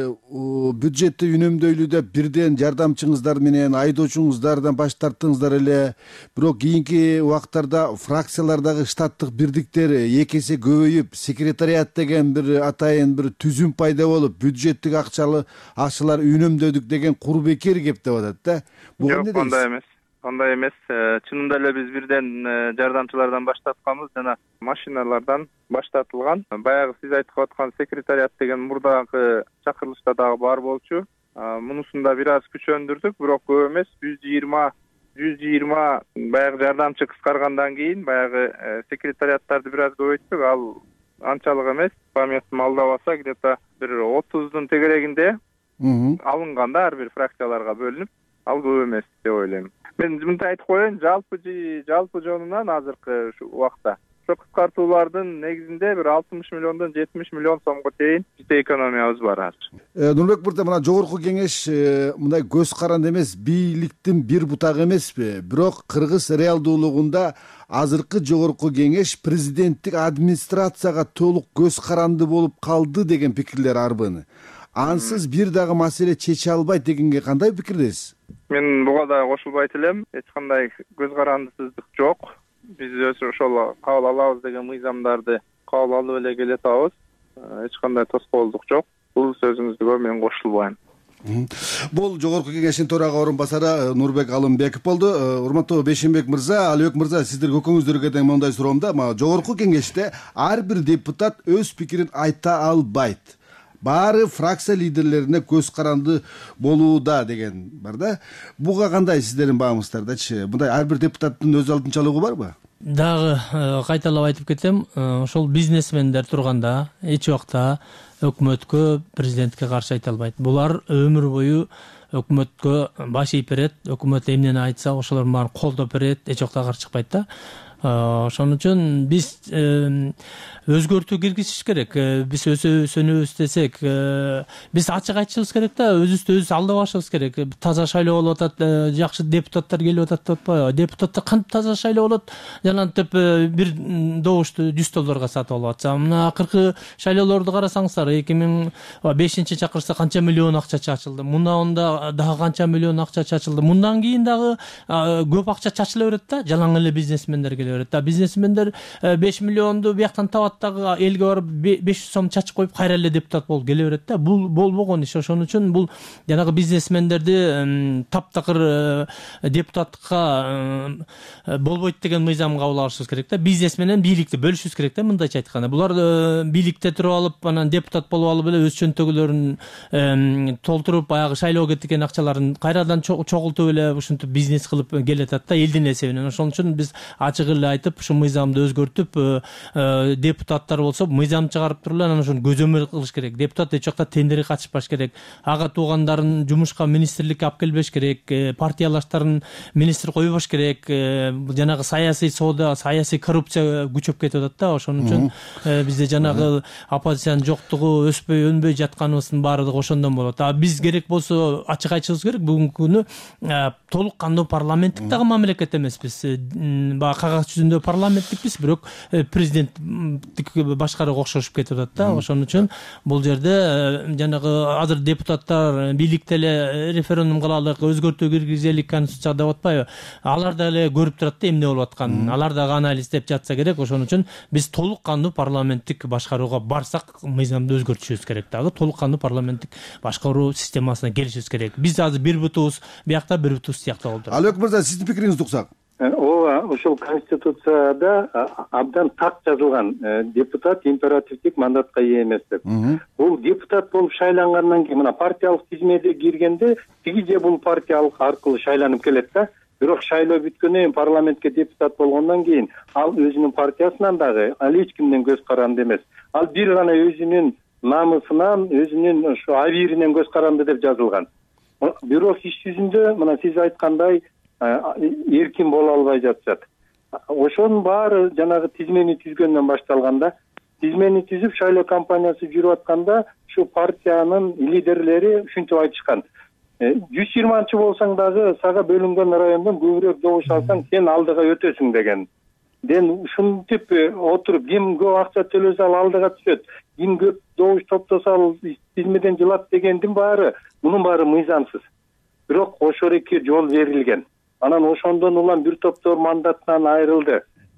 бюджетти үнөмдөйлүүдө бирден жардамчыңыздар менен, айдоочуңуздардан баш тарттыңыздар эле. Бирок кийинки убактарда фракциялардагы штаттык бирдиктер эки эсе көбөйүп, секретариат деген бир атайын бир түзүм пайда болуп, бюджеттик акчалы акчалар үнөмдөдүк деген курбекер кеп деп атат да. Буга эмне дейсиз? Жок, андай эмес. Андай эмес. Чынында эле биз бирден жардамчылардан баштатканбыз, жана машиналардан баштатылган. Баягы сиз айтып аткан секретариат деген мурдагы чакырылышта дагы бар болчу. Мунусунда бир аз күчөндүрдүк, бирок көп эмес. жүз жыйырма жүз жыйырма баягы жардамчы кыскаргандан кийин баягы секретариаттарды бир аз көбөйттүк. Ал анчалык эмес. Памятым алдабаса, где-то бир отуздун тегерегинде алынган да ар бир фракцияларга бөлүнүп. Ал көп эмес деп ойлойм. Мен мындай айтып коеюн, жалпы жалпы жонунан азыркы ушу убакта ошо кыскартуулардын негизинде бир алтымыш миллиондон жетимиш миллион сомго чейин бизде экономиябыз бар азыр. Нурбек мырза, мына жогорку кеңеш мындай көз каранды эмес, бийликтин бир бутагы эмеспи? Бирок кыргыз реалдуулугунда азыркы жогорку кеңеш президенттик администрацияга толук көз каранды болуп калды деген пикирлер арбыны. Ансыз бир дагы маселе чече албайт дегенге кандай пикирдесиз? Мен буга да кошулбайт элем. Эч кандай көз карандысыздык жок. Биз ошол кабыл алабыз деген мыйзамдарды кабыл алып эле келе атабыз. Эч кандай тоскоолдук жок. Бул сөзүңүзгө мен кошулбайм. Бул жогорку кеңештин төрага орун басары Нурбек Алымбеков болду. Урматтуу Бейшенбек мырза, Алыбек мырза, сиздер көкөңүздөргө тең мындай суроомда, жогорку кеңеште ар бир депутат өз пикирин айта албайт. Баары фракция лидерлерине көз каранды болууда деген бар да. Буга кандай сиздердин баамыңыздардачы? Мындай ар бир депутаттын өз алдынчалыгы барбы? Дагы кайталап айтып кетем, ошол бизнесмендер турганда эч убакта өкмөткө, президентке каршы айта албайт. Булар өмүр бою өкмөткө баш ийип берет, өкмөт эмнени айтса ошолордун баарын колдоп берет, эч убакта каршы чыкпайт да. Ошон үчүн биз өзгөртүү киргизиш керек. Биз өсөнүбүз десек, биз ачык айтышыбыз керек да, өзүбүздү өзүбүз алдабашыбыз керек. Таза шайлоо болуп атат, жакшы депутаттар келип атат деп атпайбы? Депутаттар кантип таза шайлоо болот? Жанагынтип бир добушту жүз долларга сатып алып атса, мына акыркы шайлоолорду карасаңыздар, эки миң бешинчи чакырса канча миллион акча чачылды. Мындан дагы канча миллион акча чачылды. Мындан кийин дагы көп акча чачыла берет да, жалаң эле бизнесмендер келе берет да. Бизнесмендер беш миллионду бияктан табат дагы элге барып беш жүз сом чачып коюп кайра эле депутат болуп келе берет да. Бул болбогон иш. Ошон үчүн бул жанагы бизнесмендерди таптакыр депутаттыкка болбойт деген мыйзам кабыл алышыбыз керек да. Бизнес менен бийликти бөлүшүбүз керек да, мындайча айтканда. Булар бийликте туруп алып, анан депутат болуп алып эле өз чөнтөгүлөрүн толтуруп, баягы шайлоо кеткен акчаларын кайрадан чогултуп эле ушинтип бизнес кылып келатат да, элдин эсебинен. Ошон үчүн биз ачык эле айтып, ушу мыйзамды өзгөртүп, депутаттар болсо мыйзам чыгарып туруп эле анан ошону көзөмөл кылыш керек. Депутат эч жакта тендерге катышпаш керек. Ага туугандарын жумушка министрликке алып келбеш керек. Партиялаштарын министр койбош керек. Жанагы саясий соода, саясий коррупция күчөп кетип атат да. Ошон үчүн бизде жанагы оппозициянын жоктугу, өспөй өнбөй жатканыбыздын баардыгы ошондон болот. А биз керек болсо ачык айтышыбыз керек, бүгүнкү күнү толук кандуу парламенттик дагы мамлекет эмеспиз. Баягы кагаз жүзүндө парламенттикпиз, бирок президенттик башкарууга окшошуп кетип атат да. Ошон үчүн бул жерде жанагы азыр депутаттар бийликте эле референдум кылалык, өзгөртүү киргизелик конституцияга деп атпайбы? Алар да эле көрүп турат да эмне болуп атканын. Алар дагы анализдеп жатса керек. Ошон үчүн биз толук кандуу парламенттик башкарууга барсак, мыйзамды өзгөртүшүбүз керек дагы. Толук кандуу парламенттик башкаруу системасына келишибиз керек. Биз азыр бир бутубуз биякта, бир бутубуз тиякта болдур. Алыбек мырза, сиздин пикириңизди уксак. Ооба, ошол конституцияда абдан так жазылган, депутат императивдик мандатка ээ эмес деп. Бул депутат болуп шайлангандан кийин, мына партиялык тизмеде киргенде тиги же бул партиялык аркылуу шайланып келет да. Бирок шайлоо бүткөндөн кийин парламентке депутат болгондон кийин ал өзүнүн партиясынан дагы, ал эч кимден көз каранды эмес. Ал бир гана өзүнүн намысынан, өзүнүн ошо абийиринен көз каранды деп жазылган. Бирок иш жүзүндө мына сиз айткандай эркин боло албай жатышат. Ошонун баары жанагы тизмени түзгөндөн башталганда, тизмени түзүп шайлоо кампаниясы жүрүп атканда, ушу партиянын лидерлери ушинтип айтышкан. жүз жыйырманчы болсаң дагы сага бөлүнгөн райондон көбүрөөк добуш алсаң, сен алдыга өтөсүң деген. Ден ушинтип отуруп, ким көп акча төлөсө ал алдыга түшөт, ким көп добуш топтосо ал тизмеден жылат дегендин баары, мунун баары мыйзамсыз. Бирок ошол эки жол берилген. Анан ошондон улам бир топтор мандаттан айрылды.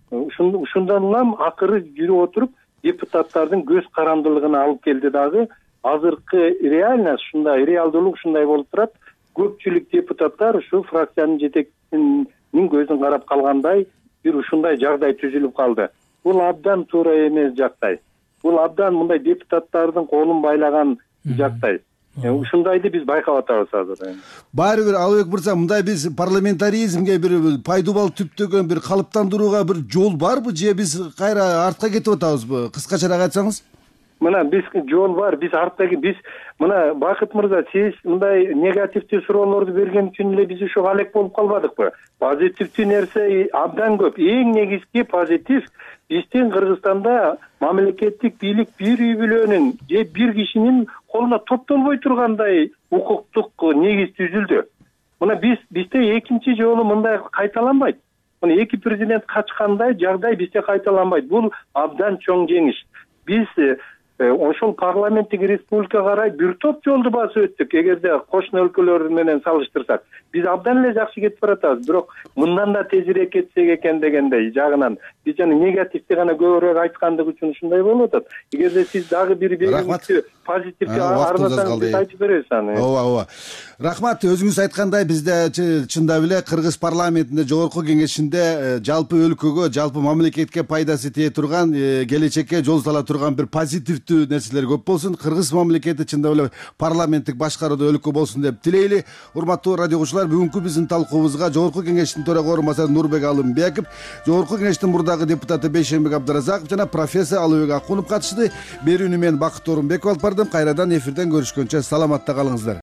Ушундан улам акыры жүрүп отуруп депутаттардын көз карандылыгына алып келди дагы. Азыркы реальность ушундай, реалдуулук ушундай болуп турат. Көпчүлүк депутаттар ушу фракциянын жетекчисинин көзүн карап калгандай бир ушундай жагдай түзүлүп калды. Бул абдан туура эмес жагдай. Бул абдан мындай депутаттардын колун байлаган жагдай. Ушундайды биз байкап атабыз азыр. Баары бир Алыбек мырза, мындай биз парламентаризмге бир пайдубал түптөгөн бир калыптандырууга бир жол барбы, же биз кайра артка кетип атабызбы? Кыскачараак айтсаңыз. Мына биз жол бар, биз арттагы биз мына Бакыт мырза, сиз мындай негативдүү суроолорду берген үчүн эле биз ушуга алек болуп калбадыкпы? Позитивдүү нерсе абдан көп. Эң негизги позитив биздин Кыргызстанда мамлекеттик бийлик бир үй бүлөнүн же бир кишинин колуна топтолбой тургандай укуктук негиз түзүлдү. Мына биз бизде экинчи жолу мындай кайталанбайт. Мына эки президент качкандай жагдай бизде кайталанбайт. Бул абдан чоң жеңиш. Биз ошол парламенттик республика карай бир топ жолду басып өттүк. Эгерде кошуна өлкөлөр менен салыштырсак, биз абдан эле жакшы кетип баратабыз. Бирок мындан да тезирээк кетсек экен дегендей жагынан биз жана негативди гана көбүрөөк айткандык үчүн ушундай болуп атат. Эгерде сиз дагы бир бейгиликтүү позитивге арнасаңыз биз айтып беребиз аны. Ооба, ооба. Рахмат. Өзүңүз айткандай, бизде чындап эле Кыргыз парламентинде жогорку кеңешинде жалпы өлкөгө, жалпы мамлекетке пайдасы тие турган, келечекке жол сала турган бир позитивдүү нерселер көп болсун. Кыргыз мамлекети чындап эле парламенттик башкарууда өлкө болсун деп тилейли. Урматтуу радио угуучулар, бүгүнкү биздин талкуубузга жогорку кеңештин төрага орун басары Нурбек Алымбеков, жогорку кеңештин мурдагы депутаты Бейшенбек Абдыразаков жана профессор Алыбек Акунов катышты. Берүүнү мен Бакыт Орунбеков алып бардым. Кайрадан эфирден көрүшкөнчө саламатта калыңыздар.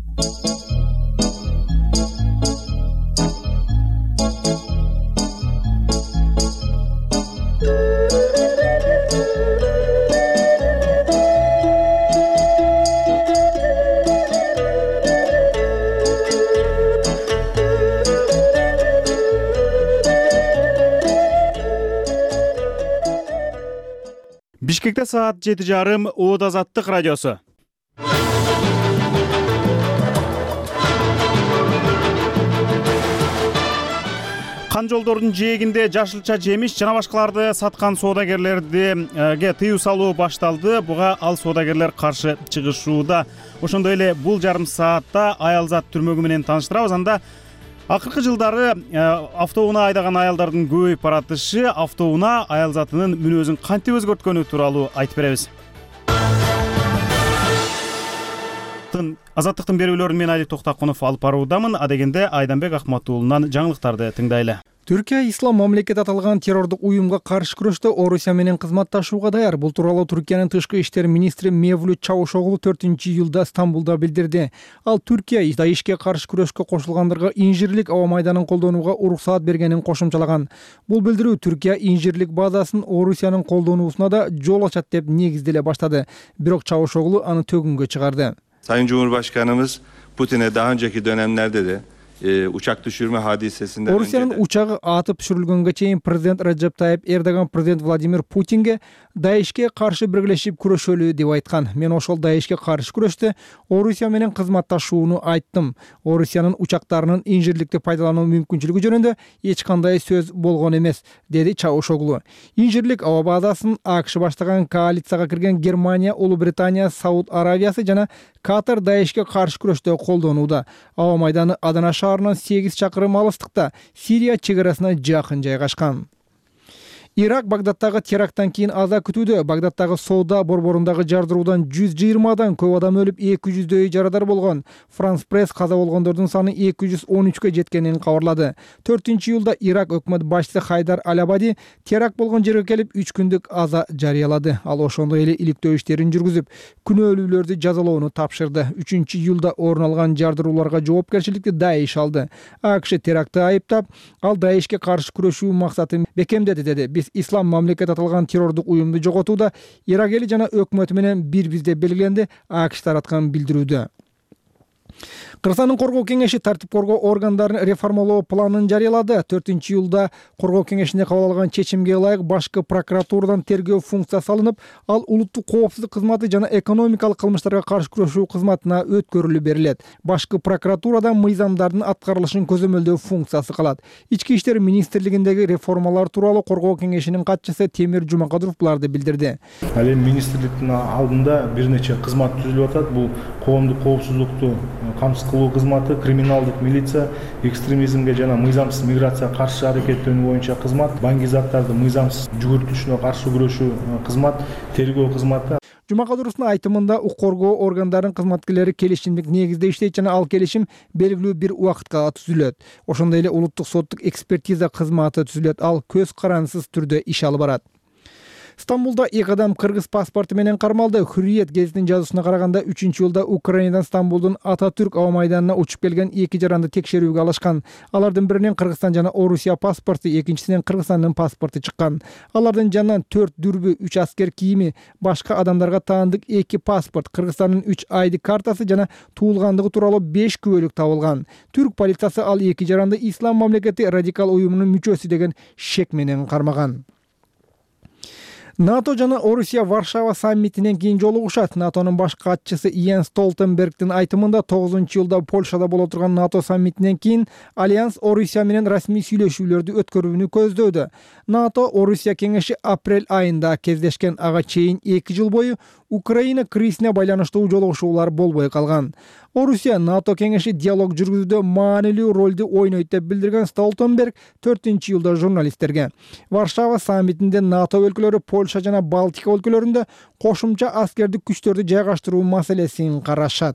Бишкекте саат жети жарым. Оод Азаттык радиосу. Кан жолдордун жээгинде жашылча жемиш жана башкаларды саткан соодагерлерге тыюу салуу башталды. Буга ал соодагерлер каршы чыгышууда. Ошондой эле бул жарым саатта аялзат түрмөгү менен тааныштырабыз. Анда акыркы жылдары автоунаа айдаган аялдардын көбөйүп баратышы, автоунаа аялзатынын мүнөзүн кантип өзгөрткөнү тууралуу айтып беребиз. Азаттыктын берүүлөрүн мен Али Токтакунов алып баруудамын. Адегенде Айданбек Акматуулунан жаңылыктарды тыңдайлы. Түркия ислам мамлекет аталган террордук уюмга каршы күрөштө Орусия менен кызматташууга даяр. Бул тууралуу Түркиянын тышкы иштер министри Мевлют Чавушоглу төртүнчү июлда Стамбулда билдирди. Ал Түркия даишке каршы күрөшкө кошулгандарга инжирлик аба майданын колдонууга уруксаат бергенин кошумчалаган. Бул билдирүү Түркия инжирлик базасын Орусиянын колдонуусуна да жол ачат деп негизделе баштады. Бирок Чавушоглу аны төгүнгө чыгарды. Sayın Cumhurbaşkanımız Putin'e daha önceki dönemlerde de e, uçak düşürme hadisesinden Rusiyanın önce de... uçağı atıp düşürülgөнгө чейин президент Recep Tayyip Erdogan президент Vladimir Putin'ge Daesh'ke karşı birleşip күрөшөлү деп айткан. Мен ошол Daesh'ke каршы күрөштө Орусия менен кызматташууну айттым. Орусиянын учактарынын инжирликти пайдалануу мүмкүнчүлүгү жөнүндө эч кандай сөз болгон эмес, деди Чавушоглу. Инжирлик аба базасын АКШ баштаган коалицияга кирген Германия, Улуу Британия, Сауд Аравиясы жана Катар Daesh'ke каршы күрөштө колдонууда. Аба майданы Адана шаарынан сегиз чакырым алыстыкта, Сирия чегарасына жакын жайгашкан. Ирак Багдадтагы теракттан кийин аза күтүүдө. Багдадтагы соода борборундагы жардыруудан жүз жыйырмадан көп адам өлүп, эки жүздөй жарадар болгон. Франс пресс каза болгондордун саны эки жүз он үчкө жеткенин кабарлады. төртүнчү июлда Ирак өкмөт башчысы Хайдар Алабади теракт болгон жерге келип үч күндүк аза жарыялады. Ал ошондой эле иликтөө иштерин жүргүзүп, күнөөлүүлөрдү жазалоону тапшырды. үчүнчү июлда орун алган жардырууларга жоопкерчиликти Даиш алды. АКШ терактты айыптап, ал Даишке каршы күрөшүү максатын бекемдеди деди. Биз ислам мамлекет аталган террордук уюмду жоготууда Ирак эли жана өкмөтү менен бирбиз деп белгиленди, АКШ тараткан билдирүүдө. Кыргызстандын коргоо кеңеши тартип коргоо органдарын реформалоо планын жарыялады. төртүнчү июлда коргоо кеңешинде кабыл алган чечимге ылайык башкы прокуратурадан тергөө функциясы салынып, ал улуттук коопсуздук кызматы жана экономикалык кылмыштарга каршы күрөшүү кызматына өткөрүлүп берилет. Башкы прокуратурадан мыйзамдардын аткарылышын көзөмөлдөө функциясы калат. Ички иштер министрлигиндеги реформалар тууралуу коргоо кеңешинин катчысы Темир Жумакадыров буларды билдирди. Ал эми министрликтин алдында бир нече кызмат түзүлүп атат. Бул коомдук коопсуздукту камсыз кылуу кызматы, криминалдык милиция, экстремизмге жана мыйзамсыз миграцияга каршы аракеттенүү боюнча кызмат, баңги заттарды мыйзамсыз жүгүртүшүнө каршы күрөшүү кызмат, тергөө кызматы. Жумакадыровдун айтымында укук коргоо органдарынын кызматкерлери келишимдик негизде иштейт жана ал келишим белгилүү бир убакытка түзүлөт. Ошондой эле улуттук соттук экспертиза кызматы түзүлөт. Ал көз карансыз түрдө иш алып барат. Стамбулда эки адам кыргыз паспорту менен кармалды. Hürriyet гезитинин жазуусуна караганда үчүнчү июлда Украинадан Стамбулдун Ататүрк аба майданына учуп келген эки жаранды текшерүүгө алышкан. Алардын биринен Кыргызстан жана Орусия паспорту, экинчисинен Кыргызстандын паспорту чыккан. Алардын жанынан төрт дүрбү, үч аскер кийими, башка адамдарга таандык эки паспорт, Кыргызстандын үч айди картасы жана туулгандыгы тууралуу беш күбөлүк табылган. Түрк полициясы ал эки жаранды ислам мамлекети радикал уюмунун мүчөсү деген шек менен кармаган. НАТО жана Орусия Варшава саммитинен кийин жолугушат. НАТОнун баш катчысы Йенс Столтенбергдин айтымында тогузунчу жылда Польшада боло турган НАТО саммитинен кийин Альянс Орусия менен расмий сүйлөшүүлөрдү өткөрүүнү көздөөдө. НАТО Орусия кеңеши апрель айында кездешкен, ага чейин эки жыл бою Украина кризисине байланыштуу жолугушуулар болбой калган. Орусия НАТО кеңеши диалог жүргүзүүдө маанилүү ролду ойнойт деп билдирген Столтенберг төртүнчү жылда журналисттерге Варшава саммитинде НАТО өлкөлөрү Польша жана Балтика өлкөлөрүндө кошумча аскердик күчтөрдү жайгаштыруу маселесин карашат.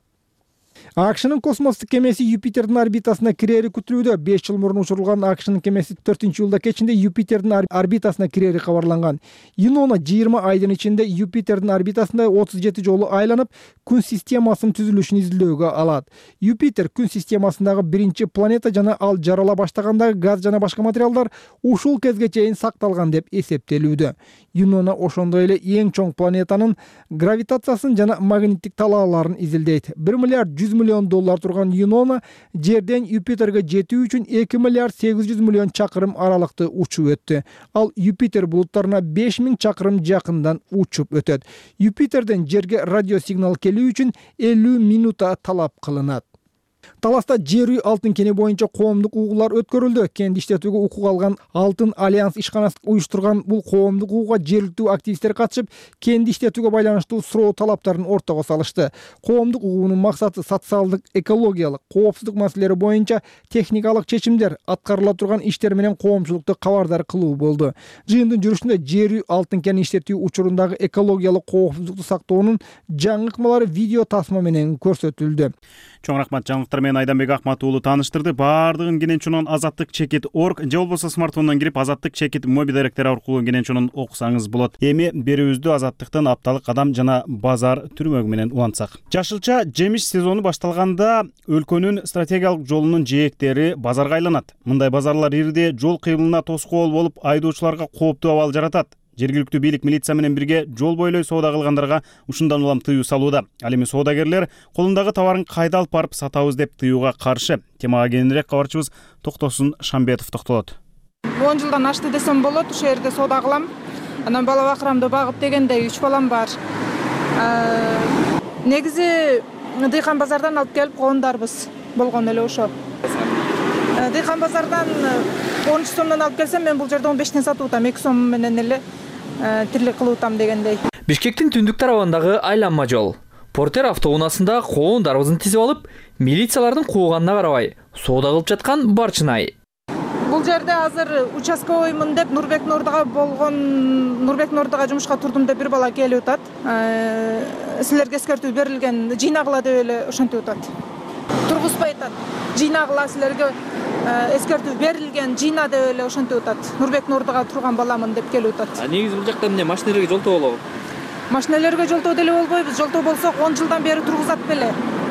АКШнын космостук кемеси Юпитердин орбитасына кирери күтүлүүдө. беш жыл мурун учурулган АКШнын кемеси төртүнчү жылда кечинде Юпитердин орбитасына кирери кабарланган. Юнона жыйырма айдын ичинде Юпитердин орбитасында отуз жети жолу айланып, күн системасынын түзүлүшүн изилдөөгө алат. Юпитер күн системасындагы биринчи планета жана ал жарала баштагандагы газ жана башка материалдар ушул кезге чейин сакталган деп эсептелүүдө. Юнона ошондой эле эң чоң планетанын гравитациясын жана магниттик талааларын изилдейт. бир миллиард жүз миллион доллар турган Юнона жерден Юпитерге жетүү үчүн эки миллиард сегиз жүз миллион чакырым аралыкты учуп өттү. Ал Юпитер булуттарына беш миң чакырым жакындан учуп өтөт. Юпитерден жерге радиосигнал келүү үчүн элүү минута талап кылынат. Таласта жер үй алтын кени боюнча коомдук угуулар өткөрүлдү. Кенди иштетүүгө укук алган Алтын Альянс ишканасы уюштурган бул коомдук угууга жергиликтүү активисттер катышып, кенди иштетүүгө байланыштуу суроо талаптарын ортого салышты. Коомдук угуунун максаты социалдык, экологиялык, коопсуздук маселелери боюнча техникалык чечимдер, аткарыла турган иштер менен коомчулукту кабардар кылуу болду. Жыйындын жүрүшүндө жер үй алтын кени иштетүү учурундагы экологиялык коопсуздукту сактоонун жаңы ыкмалары видео тасма менен көрсөтүлдү. Чоң рахмат, жаңылыктар менен Айданбек Акмат уулу тааныштырды. Баардыгын кененчунун азаттык чекит точка орг же болбосо смартфондон кирип азаттык чекит моби даректери аркылуу кененчунун окусаңыз болот. Эми берүүбүздү азаттыктын апталык кадам жана базар түрмөгү менен улантсак. Жашылча жемиш сезону башталганда өлкөнүн стратегиялык жолунун жээктери базарга айланат. Мындай базарлар ирде жол кыймылына тоскоол болуп, айдоочуларга кооптуу абал жаратат. Жергиликтүү бийлик милиция менен бирге жол бойлой соода кылгандарга ушундан улам тыюу салууда. Ал эми соодагерлер колундагы товарын кайда алып барып сатабыз деп тыюуга каршы. Темага кененирээк кабарчыбыз Токтосун Шамбетов токтолот. он жылдан ашты десем болот, ушул жерде соода кылам. Анан бала бакырамды багып дегенде үч балам бар. Негизи Дыйкан базардан алып келип коондарбыз болгон эле ошо. Дыйкан базардан он үч сомдон алып келсем, мен бул жерде он бештен сатып атам, эки сом менен эле тирлик кылып атам дегендей. Бишкектин түндүк тарабындагы айланма жол. Портер автоунаасында коондарыбызын тизип алып, милициялардын кууганына карабай, соода кылып жаткан барчынай. Бул жерде азыр участковоймун деп Нурбек Нордуга болгон Нурбек Нордуга жумушка турдум деп бир бала келип атат. Силерге эскертүү берилген, жыйнагыла деп эле ошентип атат. Тургузбай атат. Жыйнагыла, силерге эскертүү берилген, жыйна деп эле ошентип атат. Нурбек Нордуга турган баламын деп келип атат. А негизи бул жакта эмне машинелерге жолтоо болобу? Машинелерге жолтоо деле болбойбуз. Жолтоо болсок он жылдан бери тургузат беле.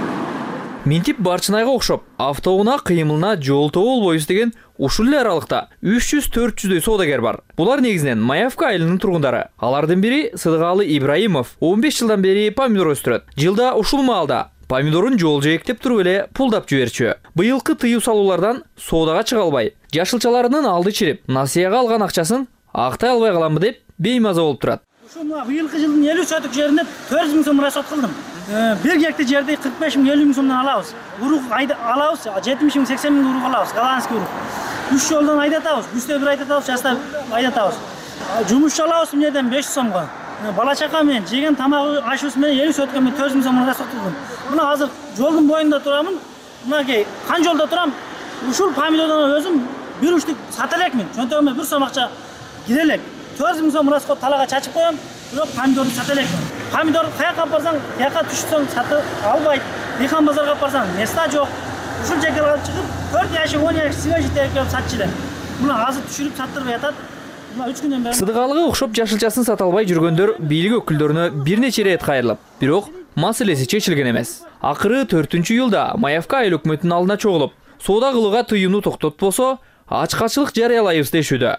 Минтип барчынайга окшоп, автоунаа кыймылына жолтоо болбойбуз деген ушул эле аралыкта үч жүз төрт жүздөй соодагер бар. Булар негизинен Маевка айылынын тургундары. Алардын бири Сыдыгалы Ибраимов он беш жылдан бери помидор өстүрөт. Жылда ушул маалда помидорун жол жээктеп туруп эле пулдап жиберчү. Быйылкы тыюу салуулардан соодага чыга албай, жашылчаларынын алды чирип, насыяга алган акчасын актай албай каламбы деп беймаза болуп турат. Ушул быйылкы жылдын элүү соток жерине төрт жүз миң сом расход кылдым. бир гектар жерди кырк беш миң элүү миң сомдон алабыз. Урук алабыз, жетимиш миң сексен миң урук алабыз, голландский урук. үч жолдон айдатабыз, үчтө бир айдатабыз, жаста айдатабыз. Жумушчу алабыз эмнеден беш жүз сомго. Бала чака менен жеген тамагы ашуусу менен элүү сотка мен төрт жүз миң сом расход кылдым. Мына азыр жолдун боюнда турамын. Мынакей кан жолдо турам. Ушул помидордон өзүм бир уштук сата элекмин. Чөнтөгүмө бир сом акча кире элек. төрт жүз миң сом расход талага чачып коем. Бирок помидорду сата элекмин. Помидор каяка барсаң, каяка түшсөң сатып албайт. Дыйкан базарга барсаң, места жок. Ушул жерге чыгып, төрт яшык, он яшык свежий тегип сатчу элем. Мына азыр түшүрүп саттырбай атат. Сыдыгалыга окшоп жашылчасын сата албай жүргөндөр бийлик өкүлдөрүнө бир нече ирет кайрылып, бирок маселеси чечилген эмес. Акыры төртүнчү жылда Маевка айыл өкмөтүнүн алдына чогулуп, соода кылууга тыюуну токтотпосо, ачкачылык жарыялайбыз дешүүдө.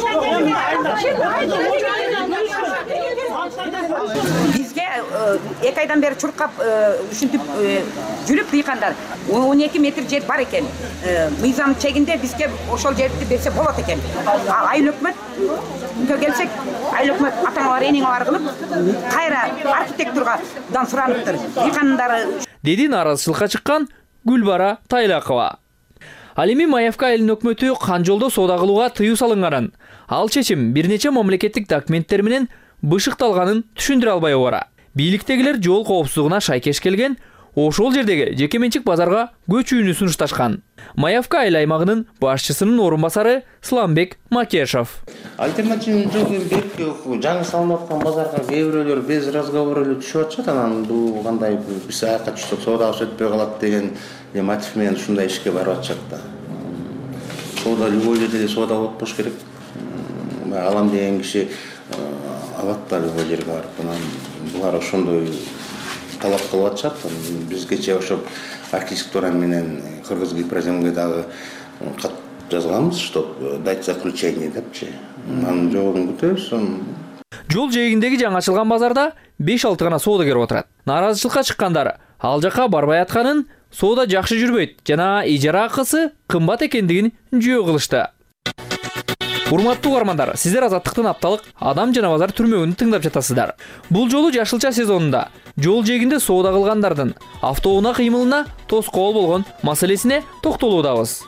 Бизге эки айдан бери чуркап ушинтип жүрүп дыйкандар он эки метр жер бар экен. Мыйзам чегинде бизге ошол жерди берсе болот экен. Айыл өкмөткө келсек, айыл өкмөт ата-аналар эниң бар кылып, кайра архитектургадан сураныптыр. Дыйкандары деди нааразычылыкка чыккан Гүлбара Тайлакова. Ал эми Маевка айылынын өкмөтү кан жолдо соода кылууга тыюу салынганын, ал чечим бир нече мамлекеттик документтер менен бышыкталганын түшүндүрө албай обора. Бийликтегилер жол коопсуздугуна шайкеш келген, ошол жердеги жеке менчик базарга көчүүнү сунушташкан. Маевка айыл аймагынын башчысынын орун басары Сламбек Макешов. Альтернативный жолдон берип жаңы салынып аткан базарга кээ бирөөлөр без разговора эле түшүп атышат, анан бул кандай биз аяка түшсөк соодабыз өтпөй калат деген мотив менен ушундай ишке барып атышат да. Соода любой жерде соода болуп болуш керек. Алам деген киши алат да любой жерге барып, анан булар ошондой талап кылып атышат. Биз кечээ ошо архитектура менен Кыргыз Гипроземге дагы кат жазганбыз, что дать заключение депчи. Анын жообун күтөбүз. Жол жээгиндеги жаңы ачылган базарда беш алты гана соодагер отурат. Нааразычылыкка чыккандар ал жака барбай атканын, соода жакшы жүрбөйт жана ижара акысы кымбат экендигин жөө кылышты. Урматтуу угармандар, сиздер Азаттыктын апталык адам жана базар түрмөгүн тыңдап жатасыздар. Бул жолу жашылча сезонунда жол жээгинде соода кылгандардын автоунаа кыймылына тоскоол болгон маселесине токтолуудабыз.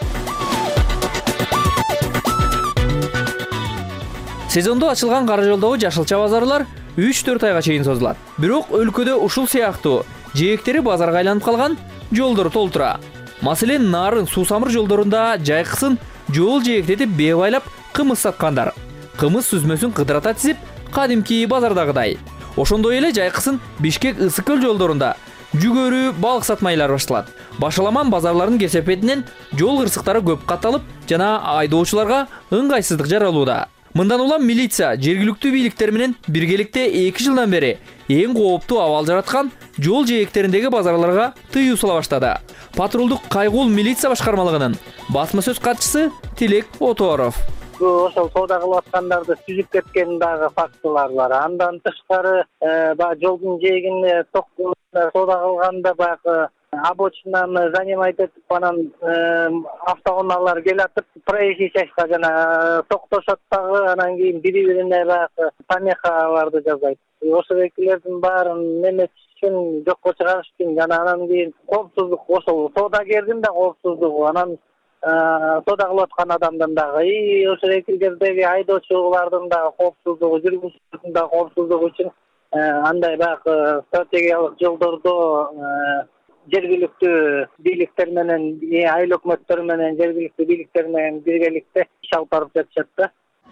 Сезондо ачылган кара жолдогу жашылча базарлар үч төрт айга чейин созулат. Бирок өлкөдө ушул сыяктуу жээктери базарга айланып калган жолдор толтура. Маселен, нарын суусамыр жолдорунда жайкысын жол жээктетип бээ байлап кымыз саткандар. Кымыз сүзмөсүн кыдырата тизип, кадимки базардагыдай. Ошондой эле жайкысын Бишкек Ысык көл жолдорунда жүгөрү балык сатмайлар башталат. Башаламан базарлардын кесепетинен жол кырсыктары көп катталып, жана айдоочуларга ыңгайсыздык жаралууда. Мындан улам милиция жергиликтүү бийликтер менен биргеликте эки жылдан бери эң кооптуу абал жараткан жол жээктериндеги базарларга тыюу сала баштады. Патрулдук кайгуул милиция башкармалыгынын басма сөз катчысы Тилек Оторов. Ошол соода кылып аткандарды сүзүп кеткен дагы фактылар бар. Андан тышкары баягы жолдун жээгинде соода кылганда баягы обочинаны занимать этип, анан автоунаалар келатып, проезжий частька жана токтошот дагы, анан кийин бири-бирине баягы помехаларды жасайт. Ошолердин баарын эмес үчүн жокко чыгарыш үчүн жана анан кийин коопсуздук, ошол соодагердин да коопсуздугу, анан соода кылып аткан адамдын дагы, и ошол экилдердеги айдоочулардын дагы коопсуздугу, жүргүзүүчүнүн дагы коопсуздугу үчүн андай баягы стратегиялык жолдордо жергиликтүү бийликтер менен, айыл өкмөттөр менен, жергиликтүү бийликтер менен биргеликте иш алып барып жатышат да.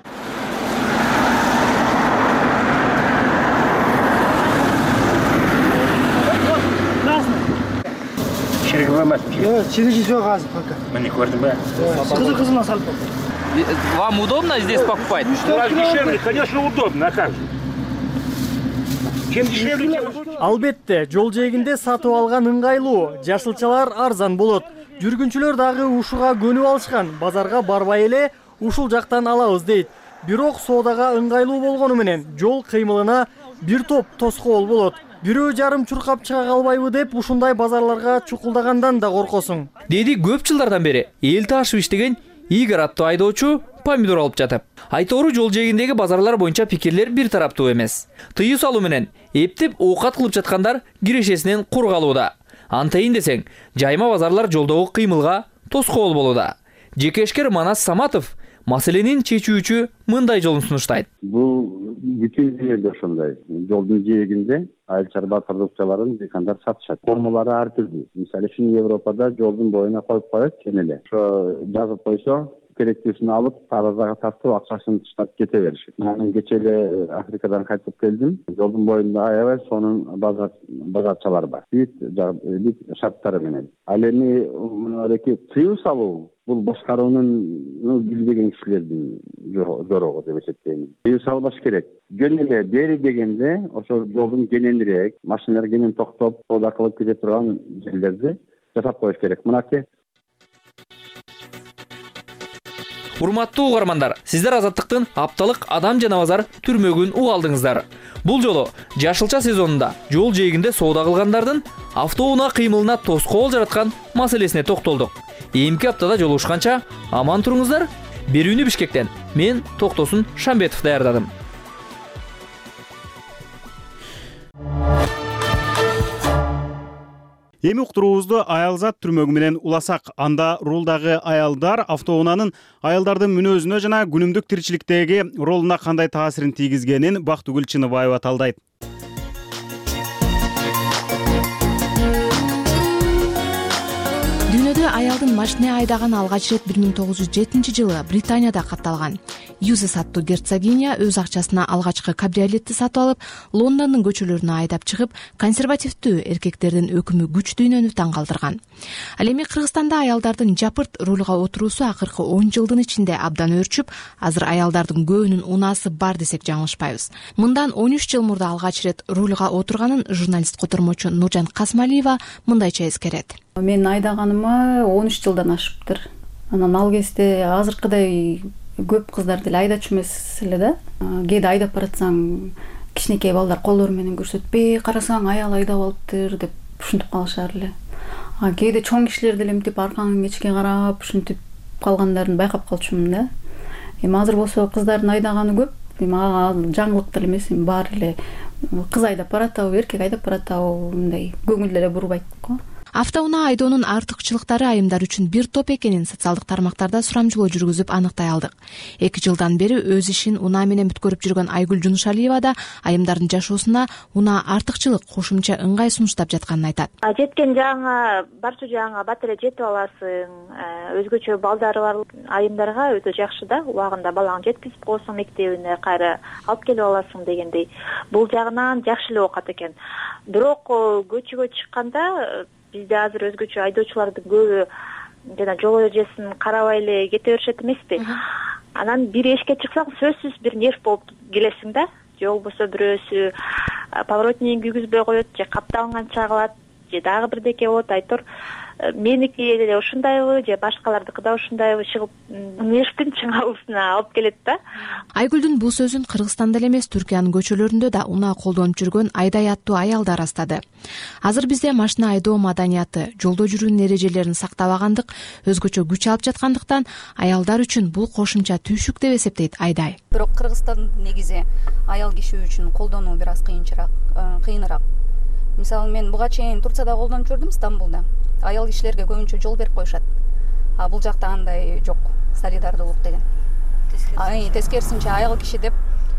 Шерги вымать. Через все газ пока. Мы не көрдім бе? Кызы-кызына салып. Вам удобно здесь покупать? Дешевле, конечно, удобно, а как же? Чем дешевле, тем лучше. Албетте, жол жээгинде сатып алган ыңгайлуу, жашылчалар арзан болот. Жүргүнчүлөр дагы ушуга көнүп алышкан. Базарга барбай эле ушул жактан алабыз дейт. Бирок соодага ыңгайлуу болгону менен жол кыймылына бир топ тоскоол болот. Бирөө жарым чуркап чыга калбайбы деп ушундай базарларга чукулдагандан да коркосуң. Деди көп жылдардан бери эл ташып иштеген Игорь аттуу айдоочу помидор алып жатып. Айтору жол жээгиндеги базарлар боюнча пикирлер бир тараптуу эмес. Тыюу салуу менен эптеп оокат кылып жаткандар кирешесинен кур калууда. Антайын десең, жайма базарлар жолдогу кыймылга тоскоол болууда. Жекешкер Манас Саматов маселенин чечүүчү мындай жолун сунуштайт. Бул бүтүн дүйнөдө ошондой. Жолдун жээгинде айыл чарба продукцияларын дыйкандар сатышат. Формалары ар түрдүү. Мисалы үчүн Европада жолдун боюна коюп коет, ченеле. Ошо жазып койсо, керектүүсүн алып, таразага тартып, акчасын таштап кете беришет. Мен кечээ эле Африкадан кайтып келдим. Жолдун боюнда аябай сонун базар базарчалар бар. Бүт бүт шарттары менен. Ал эми мынакей тыюу салуу бул башкаруунун билбеген кишилердин жорогу деп эсептейм. Тыюу салбаш керек. Жөн эле бери дегенде ошо жолдун кененирээк, машиналар кенен токтоп, соода кылып кете турган жерлерди жасап коюш керек. Мынакей Урматтуу угармандар, сиздер Азаттыктын апталык адам жана базар түрмөгүн угалдыңыздар. Бул жолу жашылча сезонунда жол жээгинде соода кылгандардын автоунаа кыймылына тоскоол жараткан маселесине токтолдук. Эмки аптада жолугушканча аман туруңуздар. Берүүнү Бишкектен мен Токтосун Шамбетов даярдадым. Эми уктуруубузду аялзат түрмөгү менен уласак. Анда рулдагы аялдар автоунаанын аялдардын мүнөзүнө жана күнүмдүк тиричиликтеги ролуна кандай таасирин тийгизгенин Бактыгүл Чыныбаева талдайт. Дүйнөдө аялдын машина айдаган алгач рет бир миң тогуз жүз жетинчи жылы Британияда катталган. Юзес аттуу герцогиня өз акчасына алгачкы кабриолетти сатып алып, Лондондун көчөлөрүнө айдап чыгып, консервативдүү эркектердин өкүмү күч дүйнөнү таң калтырган. Ал эми Кыргызстанда аялдардын жапырт рулга отуруусу акыркы он жылдын ичинде абдан өөрчүп, азыр аялдардын көбүнүн унаасы бар десек жаңылышпайбыз. Мындан он үч жыл мурда алгач рет рулга отурганын журналист котормочу Нуржан Касмалиева мындайча эскерет. Мен айдаганыма он үч жылдан ашыптыр. Анан ал кезде азыркыдай көп кыздар деле айдачу эмес эле да. Кээде айдап баратсаң, кичинекей балдар колдору менен көрсөтпөй карасаң аял айдап алыптыр деп ушинтип калышар эле. А кээде чоң кишилер деле мынтип аркаңан кечке карап ушинтип калгандарын байкап калчумун да. Эми азыр болсо кыздардын айдаганы көп. Эми ага жаңылык деле эмес, эми баары эле кыз айдап баратабы, эркек айдап баратабы мындай көңүл эле бурбайт го. Автоунаа айдоонун артыкчылыктары айымдар үчүн бир топ экенин социалдык тармактарда сурамжылоо жүргүзүп аныктай алдык. эки жылдан бери өз ишин унаа менен бүткөрүп жүргөн Айгүл Жунушалиева да айымдардын жашоосуна унаа артыкчылык, кошумча ыңгай сунуштап жатканын айтат. Жеткен жагыңа барчу жагыңа бат эле жетип аласың. Өзгөчө балдары бар айымдарга өтө жакшы да. Убагында балаңды жеткизип коесуң мектебине, кайра алып келип аласың дегендей. Бул жагынан жакшы эле окат экен. Бирок көчөгө чыкканда бизде азыр өзгөчө айдоочулардын көбү жана жол эрежесин карабай эле кете беришет эмеспи? Анан бир эшикке чыксаң сөзсүз бир нерв болуп келесиң да. Же болбосо бирөөсү поворотнигин күйгүзбөй коет, же капталганча кылат, же дагы бирдеке болот, айтор. Меники эле ушундайбы, же башкалардыкы да ушундайбы чыгып, нервдин чыңалуусуна алып келет да. Айгүлдүн бул сөзүн Кыргызстанда эле эмес, Түркиянын көчөлөрүндө да унаа колдонуп жүргөн айдай аттуу аялдар астады. Азыр бизде машина айдоо маданияты, жолдо жүрүүнүн эрежелерин сактабагандык, өзгөчө күч алып жаткандыктан аялдар үчүн бул кошумча түйшүк деп эсептейт Айдай. Бирок Кыргызстанда негизи аял киши үчүн колдонуу бир аз кыйынчыраак, кыйыныраак. Мисалы мен буга чейин Турцияда колдонуп жүрдүм, Стамбулда. Аял кишилерге көбүнчө жол берип коюшат. А бул жакта андай жок, солидардуулук деген. Тескерисинче аял киши деп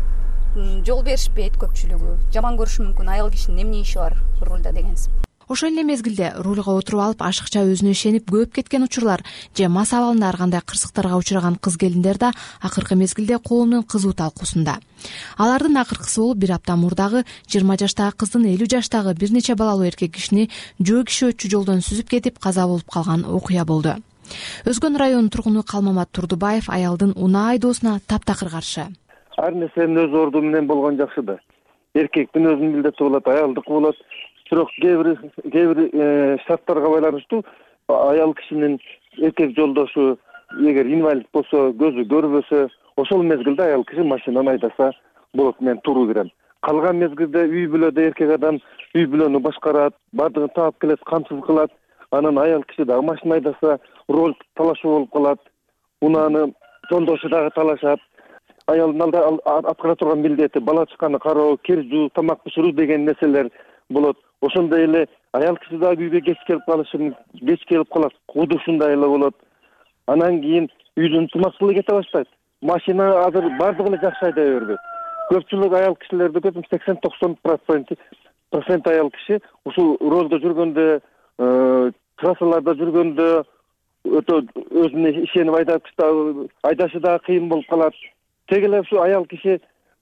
жол беришпейт көпчүлүгү. Жаман көрүшү мүмкүн, аял кишинин эмне иши бар рулда дегенсип. Ошол эле мезгилде рулга отуруп алып ашыкча өзүнө ишенип көп кеткен учурлар же мас абалында ар кандай кырсыктарга учураган кыз келиндер да акыркы мезгилде коомдун кызуу талкуусунда. Алардын акыркысы болуп бир апта мурдагы жыйырма жаштагы кыздын элүү жаштагы бир нече балалуу эркек кишини жөө киши өтчү жолдон сүзүп кетип каза болуп калган окуя болду. Өзгөн районунун тургуну Калмамат Турдубаев аялдын унаа айдоосуна таптакыр каршы. Ар нерсенин өз орду менен болгон жакшы да. Эркектин өзүнүн милдети болот, аялдыкы болот. Бирок кээ бир кээ бир шарттарга байланыштуу аял кишинин эркек жолдошу эгер инвалид болсо, көзү көрбөсө, ошол мезгилде аял киши машинаны айдаса болот, мен туура берем. Калган мезгилде үй бүлөдө эркек адам үй бүлөнү башкарат, бардыгын таап келет, камсыз кылат. Анан аял киши дагы машина айдаса роль талашуу болуп калат. Унааны жолдошу дагы талашат. Аялдын алда аткара турган милдети бала чаканы кароо, кир жуу, тамак бышыруу деген нерселер болот. Ошондой эле аял киши дагы үйгө кеч келип калышы, кеч келип калат. Куду ушундай эле болот. Анан кийин үйдүн тумакчылыгы кете баштайт. Машина азыр бардыгы эле жакшы айдай бербейт. Көпчүлүк аял кишилерди көрдүм, сексен токсон процент аял киши ушул ролдо жүргөндө, трассаларда жүргөндө өтө өзүнө ишенип айдап айдашы дагы кыйын болуп калат. Теги эле ушу аял киши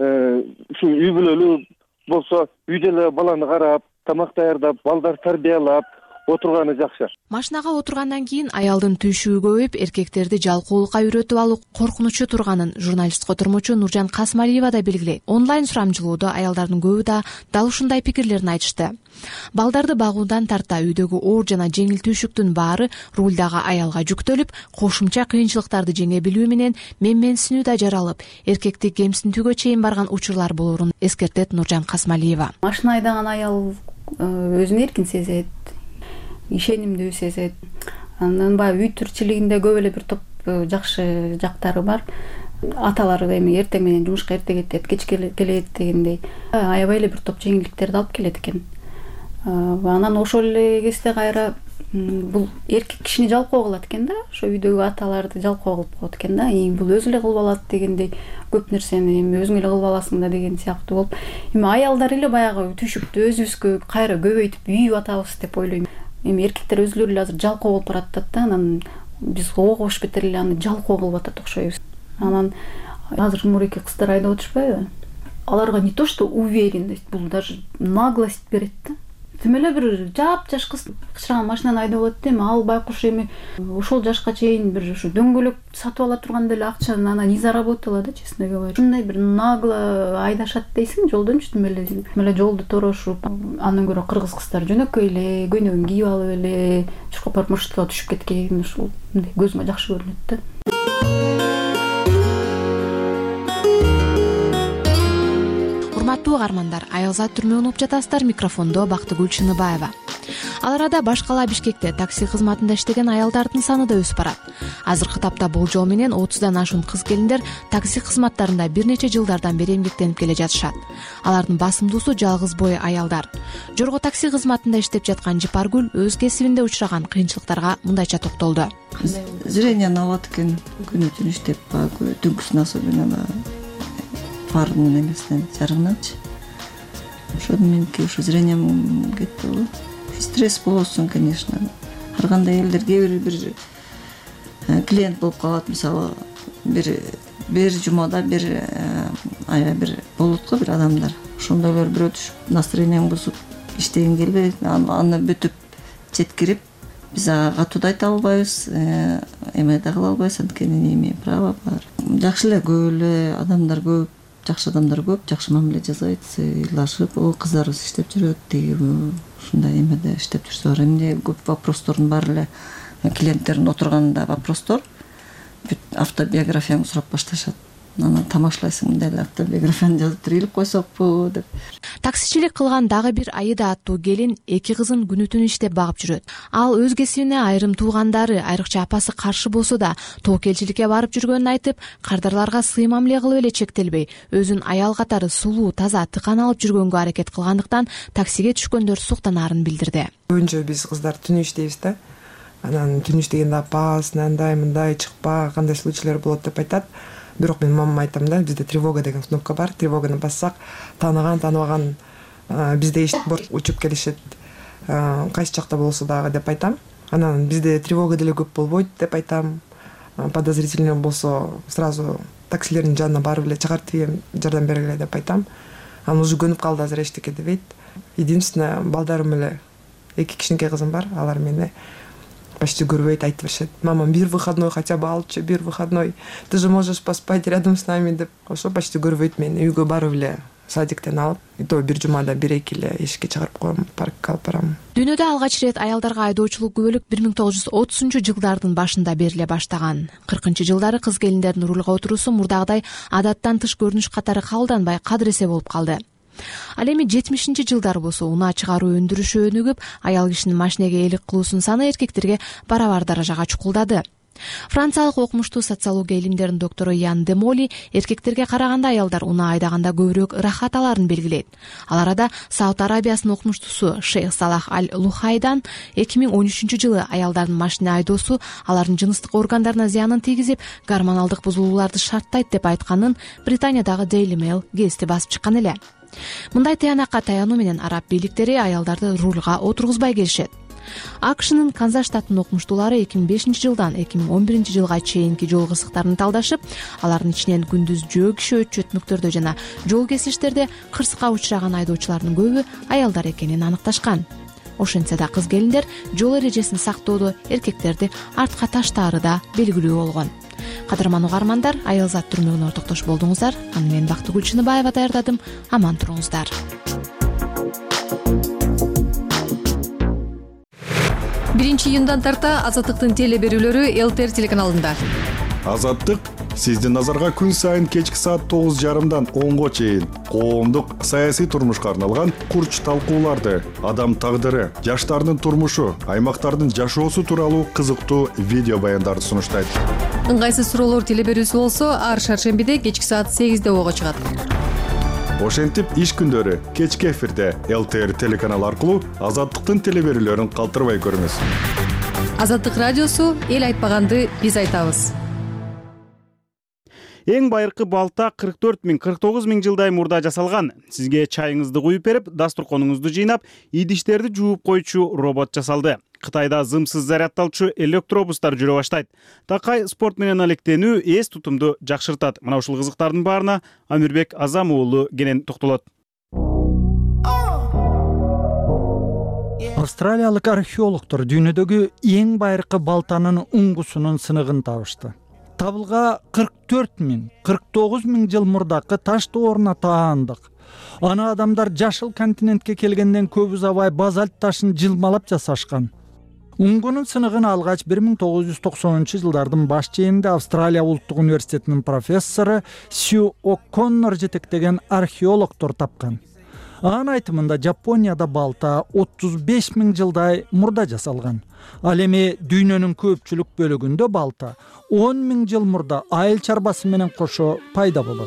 ушу үй бүлөлүү болсо, үйдө эле баланы карап, тамак даярдап, балдар тарбиялап, отурганы жакшы. Машинага отургандан кийин аялдын түйшүгү көбөйүп, эркектерди жалкоолукка үйрөтүп алуу коркунучу турганын журналист котормочу Нуржан Касмалиева да белгилейт. Онлайн сурамжылоодо аялдардын көбү да дал ушундай пикирлерин айтышты. Балдарды багуудан тарта үйдөгү оор жана жеңил түйшүктүн баары рулдагы аялга жүктөлүп, кошумча кыйынчылыктарды жеңе билүү менен менменсинүү да жаралып, эркекти кемсинтүүгө чейин барган учурлар болоорун эскертет Нуржан Касмалиева. Машина айдаган аял өзүн эркин сезет, ишенимдүү сезет. Анан баягы үй тирчилигинде көп эле бир топ жакшы жактары бар. Аталары эми эртең менен жумушка эрте кетет, кеч келет дегендей аябай эле бир топ жеңилдиктерди алып келет экен. Анан ошол эле кезде кайра бул эркек кишини жалкоо кылат экен да, ошо үйдөгү аталарды жалкоо кылып коет экен да. Бул өзү эле кылып алат дегендей, көп нерсени эми өзүң эле кылып аласың да деген сыяктуу болуп, эми аялдар эле баягы түйшүктү өзүбүзгө кайра көбөйтүп үйүп атабыз деп ойлойм. Эми эркектер өзүлөрү эле азыр жалкоо болуп баратат да, анан биз огош бетер эле аны жалкоо кылып атат окшойбуз. Анан азыр мурекей кыздар айдап отурушпайбы? Аларга не то что уверенность, бул даже наглость берет да. Тим эле бир жап-жаш кыз кычыраган машинаны айдап алат да, эми ал байкуш эми ошол жашка чейин бир ушу дөңгөлөк сатып ала турганда эле акчаны анан не заработала да, честно говоря. Ушундай бир нагло айдашат дейсиң жолдончу, тим эле тим эле жолду торошуп, андан көрө кыргыз кыздар жөнөкөй эле көйнөгүн кийип алып эле чуркап барып маршруткага түшүп кеткен, ушул көзүмө жакшы көрүнөт да. Урматтуу угармандар, Аялзат түрмөгүн угуп жатасыздар. Микрофондо Бактыгүл Чыныбаева. Ал арада башкала Бишкекте такси кызматында иштеген аялдардын саны да өсүп барат. Азыркы тапта болжол менен отуздан ашуун кыз келиндер такси кызматтарында бир нече жылдардан бери эмгектенип келе жатышат. Алардын басымдуусу жалгыз бой аялдар. Жорго такси кызматында иштеп жаткан Жипаргүл өз кесибинде учураган кыйынчылыктарга мындайча токтолду. Зрениени алат экен, күнү түнү иштеп, түнкүсүн особенно фарынын эмесинен жарыгынанчы. Ошондон меники ушу зрением кетти болот. Стресс болосуң, конечно. Ар кандай элдер кээ бир бир клиент болуп калат, мисалы, бир бир жумада бир аябай бир болот го бир адамдар. Ошондойлор бирөө түшүп, настроениең бузуп, иштегин келбей, аны бүтүп четкирип, биз ага катуу да айта албайбыз, эме да кыла албайбыз, анткени не имеем права бар. Жакшы эле көп эле адамдар көп, жакшы адамдар көп, жакшы мамиле жасайт, ыйлашып, о кыздарыбыз иштеп жүрөт, тиги ушундай эмеде иштеп жүрсө бар. Эмне көп вопростордун баары эле клиенттердин отурганында вопростор, бүт автобиографияңды сурап башташат. Анан тамашлайсың, мындай эле автобиографияны жазып туруп койсокпу деп. Таксичилик кылган дагы бир Аида аттуу келин эки кызын күнү түнү иштеп багып жүрөт. Ал өз кесибине айрым туугандары, айрыкча апасы каршы болсо да, тоокелчиликке барып жүргөнүн айтып, кардарларга сый мамиле кылып эле чектелбей, өзүн аял катары сулуу, таза, тыкан алып жүргөнгө аракет кылгандыктан таксиге түшкөндөр суктанаарын билдирди. Көбүнчө биз кыздар түнү иштейбиз да. Анан түнү иштегенде апас, андай мындай чыкпа, кандай случайлар болот деп айтат. Бирок мен мамама айтам да, бизде тревога деген кнопка бар, тревоганы бассак, тааныган, тааныбаган бизде иш борт учуп келишет, кайсы жакта болсо дагы деп айтам. Анан бизде тревога деле көп болбойт деп айтам. Подозрительный болсо сразу таксилердин жанына барып эле чыгартып жардам бергиле деп айтам. Анан уже көнүп калды, азыр эчтеке дебейт. Единственное, балдарым эле эки кичинекей кызым бар, алар мени почти көрбөйт, айтып беришет. Мама, бир выходной хотя бы алчы, бир выходной. Ты же можешь поспать рядом с нами деп. Ошо почти көрбөйт мени. Үйгө барып эле садиктен алып, и то бир жумада бир-эки эле эшикке чыгарып коем, паркка алып барам. Дүйнөдө алгач ирет аялдарга айдоочулук күбөлүк бир миң тогуз жүз отузунчу жылдардын башында бериле баштаган. кыркынчы жылдары кыз келиндердин рулга отуруусу мурдагыдай адаттан тыш көрүнүш катары кабылданбай, кадыресе болуп калды. Ал эми жетимишинчи жылдар болсо унаа чыгаруу өндүрүшү өнүгүп, аял кишинин машинеге ээлик кылуусунун саны эркектерге барабар даражага чукулдады. Франциялык окумуштуу социология илимдеринин доктору Ян Демоли эркектерге караганда аялдар унаа айдаганда көбүрөөк ырахат аларын белгилейт. Ал арада Сауд Арабиясынын окумуштуусу Шейх Салах Аль-Лухайдан эки миң он үчүнчү жылы аялдардын машина айдоосу алардын жыныстык органдарына зыянын тийгизип, гормоналдык бузулууларды шарттайт деп айтканын Британиядагы Daily Mail гезити басып чыккан эле. Мындай тыянакка таянуу менен араб бийликтери аялдарды рулга отургузбай келишет. АКШнын Канзас штатынын окумуштуулары эки миң бешинчи жылдан эки миң он биринчи жылга чейинки жол кырсыктарын талдашып, алардын ичинен күндүз жөө киши өтчөтмүктөрдө жана жол кесиштерде кырсыкка учураган айдоочулардын көбү аялдар экенин аныкташкан. ошентсе да кыз келиндер жол эрежесин сактоодо эркектерди артка таштаары да белгилүү болгон. Кадырман угармандар, Айыл зат түрмөгүнө ортоктош болдуңуздар. Аны мен Бактыгүл Чыныбаева даярдадым. Аман туруңуздар. биринчи июндан тарта Азаттыктын теле берүүлөрү ЛТР телеканалында. Азаттык сиздин назарга күн сайын кечки саат тогуз жарымдан онго чейин коомдук саясий турмушка арналган курч талкууларды, адам тагдыры, жаштардын турмушу, аймактардын жашоосу тууралуу кызыктуу видео баяндарды сунуштайт. Ыңгайсыз суроолор теле берүүсү болсо, ар шаршембиде кечки саат сегизде ого чыгат. Ошентип иш күндөрү кечки эфирде ЛТР телеканалы аркылуу Азаттыктын теле берүүлөрүн калтырбай көрүңүз. Азаттык радиосу эл айтпаганды биз айтабыз. Эң байыркы балта кырк төрт миң кырк тогуз миң жылдай мурда жасалган. Сизге чайыңызды куюп берип, дастурконуңузду жыйнап, идиштерди жууп койчу робот жасалды. Кытайда зымсыз зарядталчу электробустар жүрө баштайт. Такай спорт менен алектенүү эс тутумду жакшыртат. Мына ушул кызыктардын баарына Амирбек Азам уулу кенен токтолот. Австралиялык археологдор дүйнөдөгү эң байыркы балтанын уңгусунун сыныгын табышты. Табылга кырк төрт миң кырк тогуз миң жыл мурдакы таш дооруна таандык. Аны адамдар жашыл континентке келгенден көп узабай базальт ташын жылмалап жасашкан. Уңгунун сыныгын алгач бир миң тогуз жүз токсонунчу жылдардын баш ченинде Австралия улуттук университетинин профессору Сью О'Коннор жетектеген археологдор тапкан. Анын айтымында Жапонияда балта отуз беш миң жылдай мурда жасалган. Ал эми дүйнөнүн көпчүлүк бөлүгүндө балта он миң жыл мурда айыл чарбасы менен кошо пайда болот.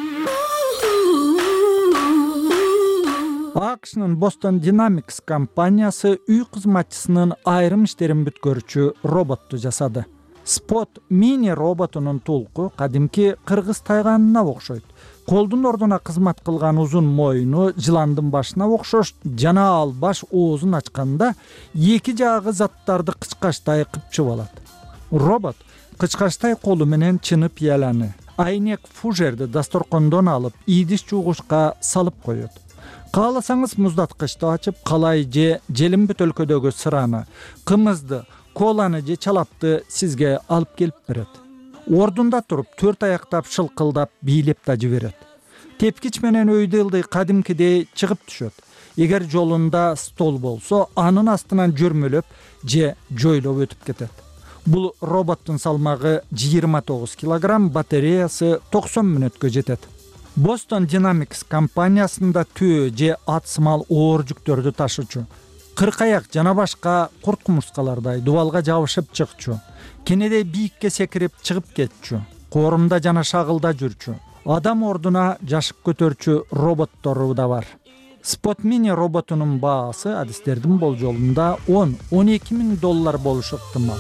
АКШнын Boston Dynamics компаниясы үй кызматчысынын айрым иштерин бүткөрчү роботту жасады. Spot мини роботунун тулку кадимки кыргыз тайганына окшойт. Колдун ордуна кызмат кылган узун мойну жыландын башына окшош жана ал баш оозун ачканда эки жагы заттарды кычкачтай кыпчып алат. Робот кычкачтай колу менен чыны пияланы, айнек фужерди дасторкондон алып, идиш жуугучка салып коет. Кааласаңыз муздаткычты ачып, калай же желим бөтөлкөдөгү сыраны, кымызды, коланы же чалапты сизге алып келип берет. Ордунда туруп, төрт аяктап шылкылдап, бийлеп да жиберет. Тепкич менен өйдө ылдый кадимкидей чыгып түшөт. Эгер жолунда стол болсо, анын астынан жөрмөлөп же жойлоп өтүп кетет. Бул роботтун салмагы жыйырма тогуз килограмм, батареясы токсон мүнөткө жетет. Boston Dynamics компаниясында төө же ат сымал оор жүктөрдү ташычу, кырк аяк жана башка курт кумурскалардай дубалга жабышып чыкчу, кенеде бийикке секирип чыгып кетчү, коорумда жана шагылда жүрчү, адам ордуна жашып көтөрчү роботтору да бар. Spot mini роботунун баасы адистердин болжолунда он он эки миң доллар болушу ыктымал.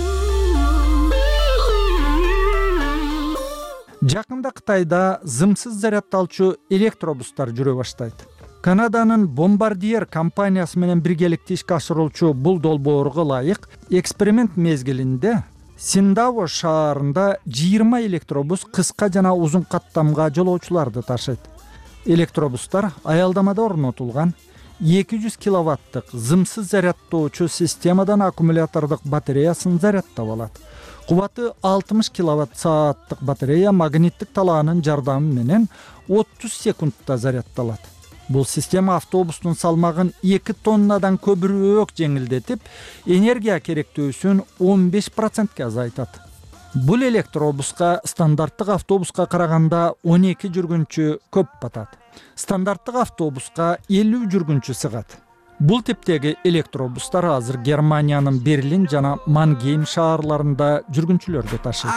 Жакында Кытайда зымсыз зарядталчу электробустар жүрө баштайт. Канаданын Bombardier компаниясы менен биргеликте ишке ашырылчу бул долбоорго ылайык эксперимент мезгилинде Синдаво шаарында жыйырма электробус кыска жана узун каттамга жолоочуларды ташыйт. Электробустар аялдамада орнотулган эки жүз киловаттык зымсыз зарядтоочу системадан аккумулятордук батареясын зарядтап алат. Кубаты алтымыш киловатт сааттык батарея магниттик талаанын жардамы менен отуз секундта зарядталат. Бул система автобустун салмагын эки тоннадан көбүрөөк жеңилдетип, энергия керектөөсүн он беш процентке азайтат. Бул электробуска стандарттык автобуска караганда он эки жүргүнчү көп батат. Стандарттык автобуска элүү жүргүнчү сыгат. Бул типтеги электробустар азыр Германиянын Берлин жана Мангейм шаарларында жүргүнчүлөрдү ташыйт.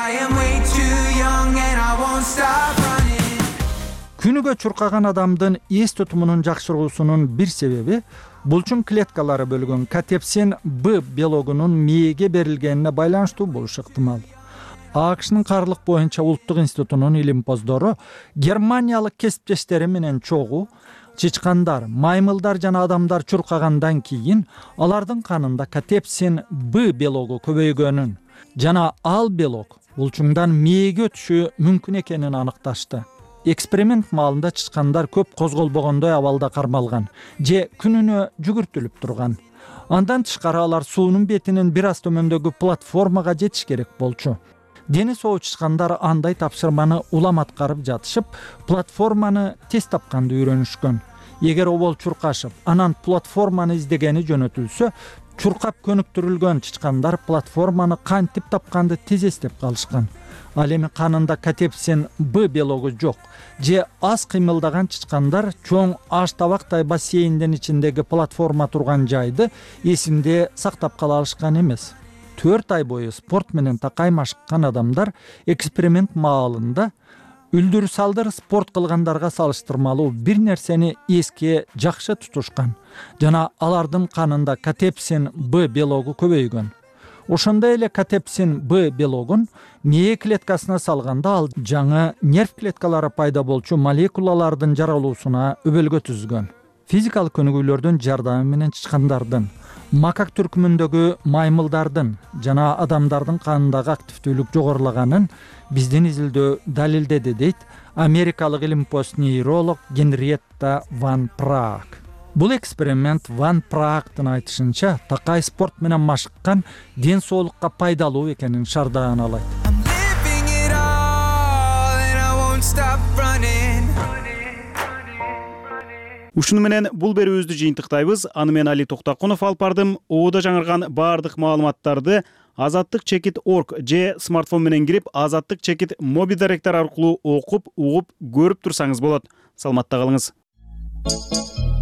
Күнүгө чуркаган адамдын эс тутумунун жакшыруусунун бир себеби булчун клеткалары бөлгөн катепсин Б белогунун мээге берилгенине байланыштуу болушу ыктымал. АКШнын карлык боюнча улуттук институтунун илимпоздору германиялык кесиптештери менен чогуу чычкандар, маймылдар жана адамдар чуркагандан кийин алардын канында катепсин Б белогу көбөйгөнүн жана ал белог булчуңдан мээге өтүшү мүмкүн экенин аныкташты. Эксперимент маалында чычкандар көп козголбогондой абалда кармалган же күнүнө жүгүртүлүп турган. Андан тышкары алар суунун бетинин бир аз төмөндөгү платформага жетиш керек болчу. Дени соочускандар андай тапшырманы улам аткарып жатышып, платформаны тез тапканды үйрөнүшкөн. Эгер обол чуркашып, анан платформаны издегени жөнөтүлсө, чуркап көнүктүрүлгөн чычкандар платформаны кантип тапканды тез эстеп калышкан. Ал эми канында катепсин Б белогу жок. Же аз кыймылдаган чычкандар чоң аш табактай бассейндин ичиндеги платформа турган жайды эсинде сактап кала алышкан эмес. төрт ай бою спорт менен такай машыккан адамдар эксперимент маалында үлдүр салдыр спорт кылгандарга салыштырмалуу бир нерсени эске жакшы тутушкан жана алардын канында катепсин Б белогу көбөйгөн. Ошондой эле катепсин Б белогун мээ клеткасына салганда ал жаңы нерв клеткалары пайда болчу молекулалардын жаралуусуна өбөлгө түзгөн. Физикалык көнүгүүлөрдүн жардамы менен чычкандардын, макак түркүмүндөгү маймылдардын жана адамдардын канындагы активдүүлүк жогорулаганын биздин изилдөө далилдеди, дейт америкалык илимпоз нейролог Генриетта Ван Прааг. Бул эксперимент Ван Праагтын айтышынча такай спорт менен машыккан ден соолукка пайдалуу экенин шардааналайт. Ушуну менен бул берүүбүздү жыйынтыктайбыз. Аны мен Али Токтакунов алып бардым. Оодо жаңырган баардык маалыматтарды азаттык чекит точка орг же смартфон менен кирип азаттык чекит моби даректер аркылуу окуп, угуп, көрүп турсаңыз болот. Саламатта калыңыз.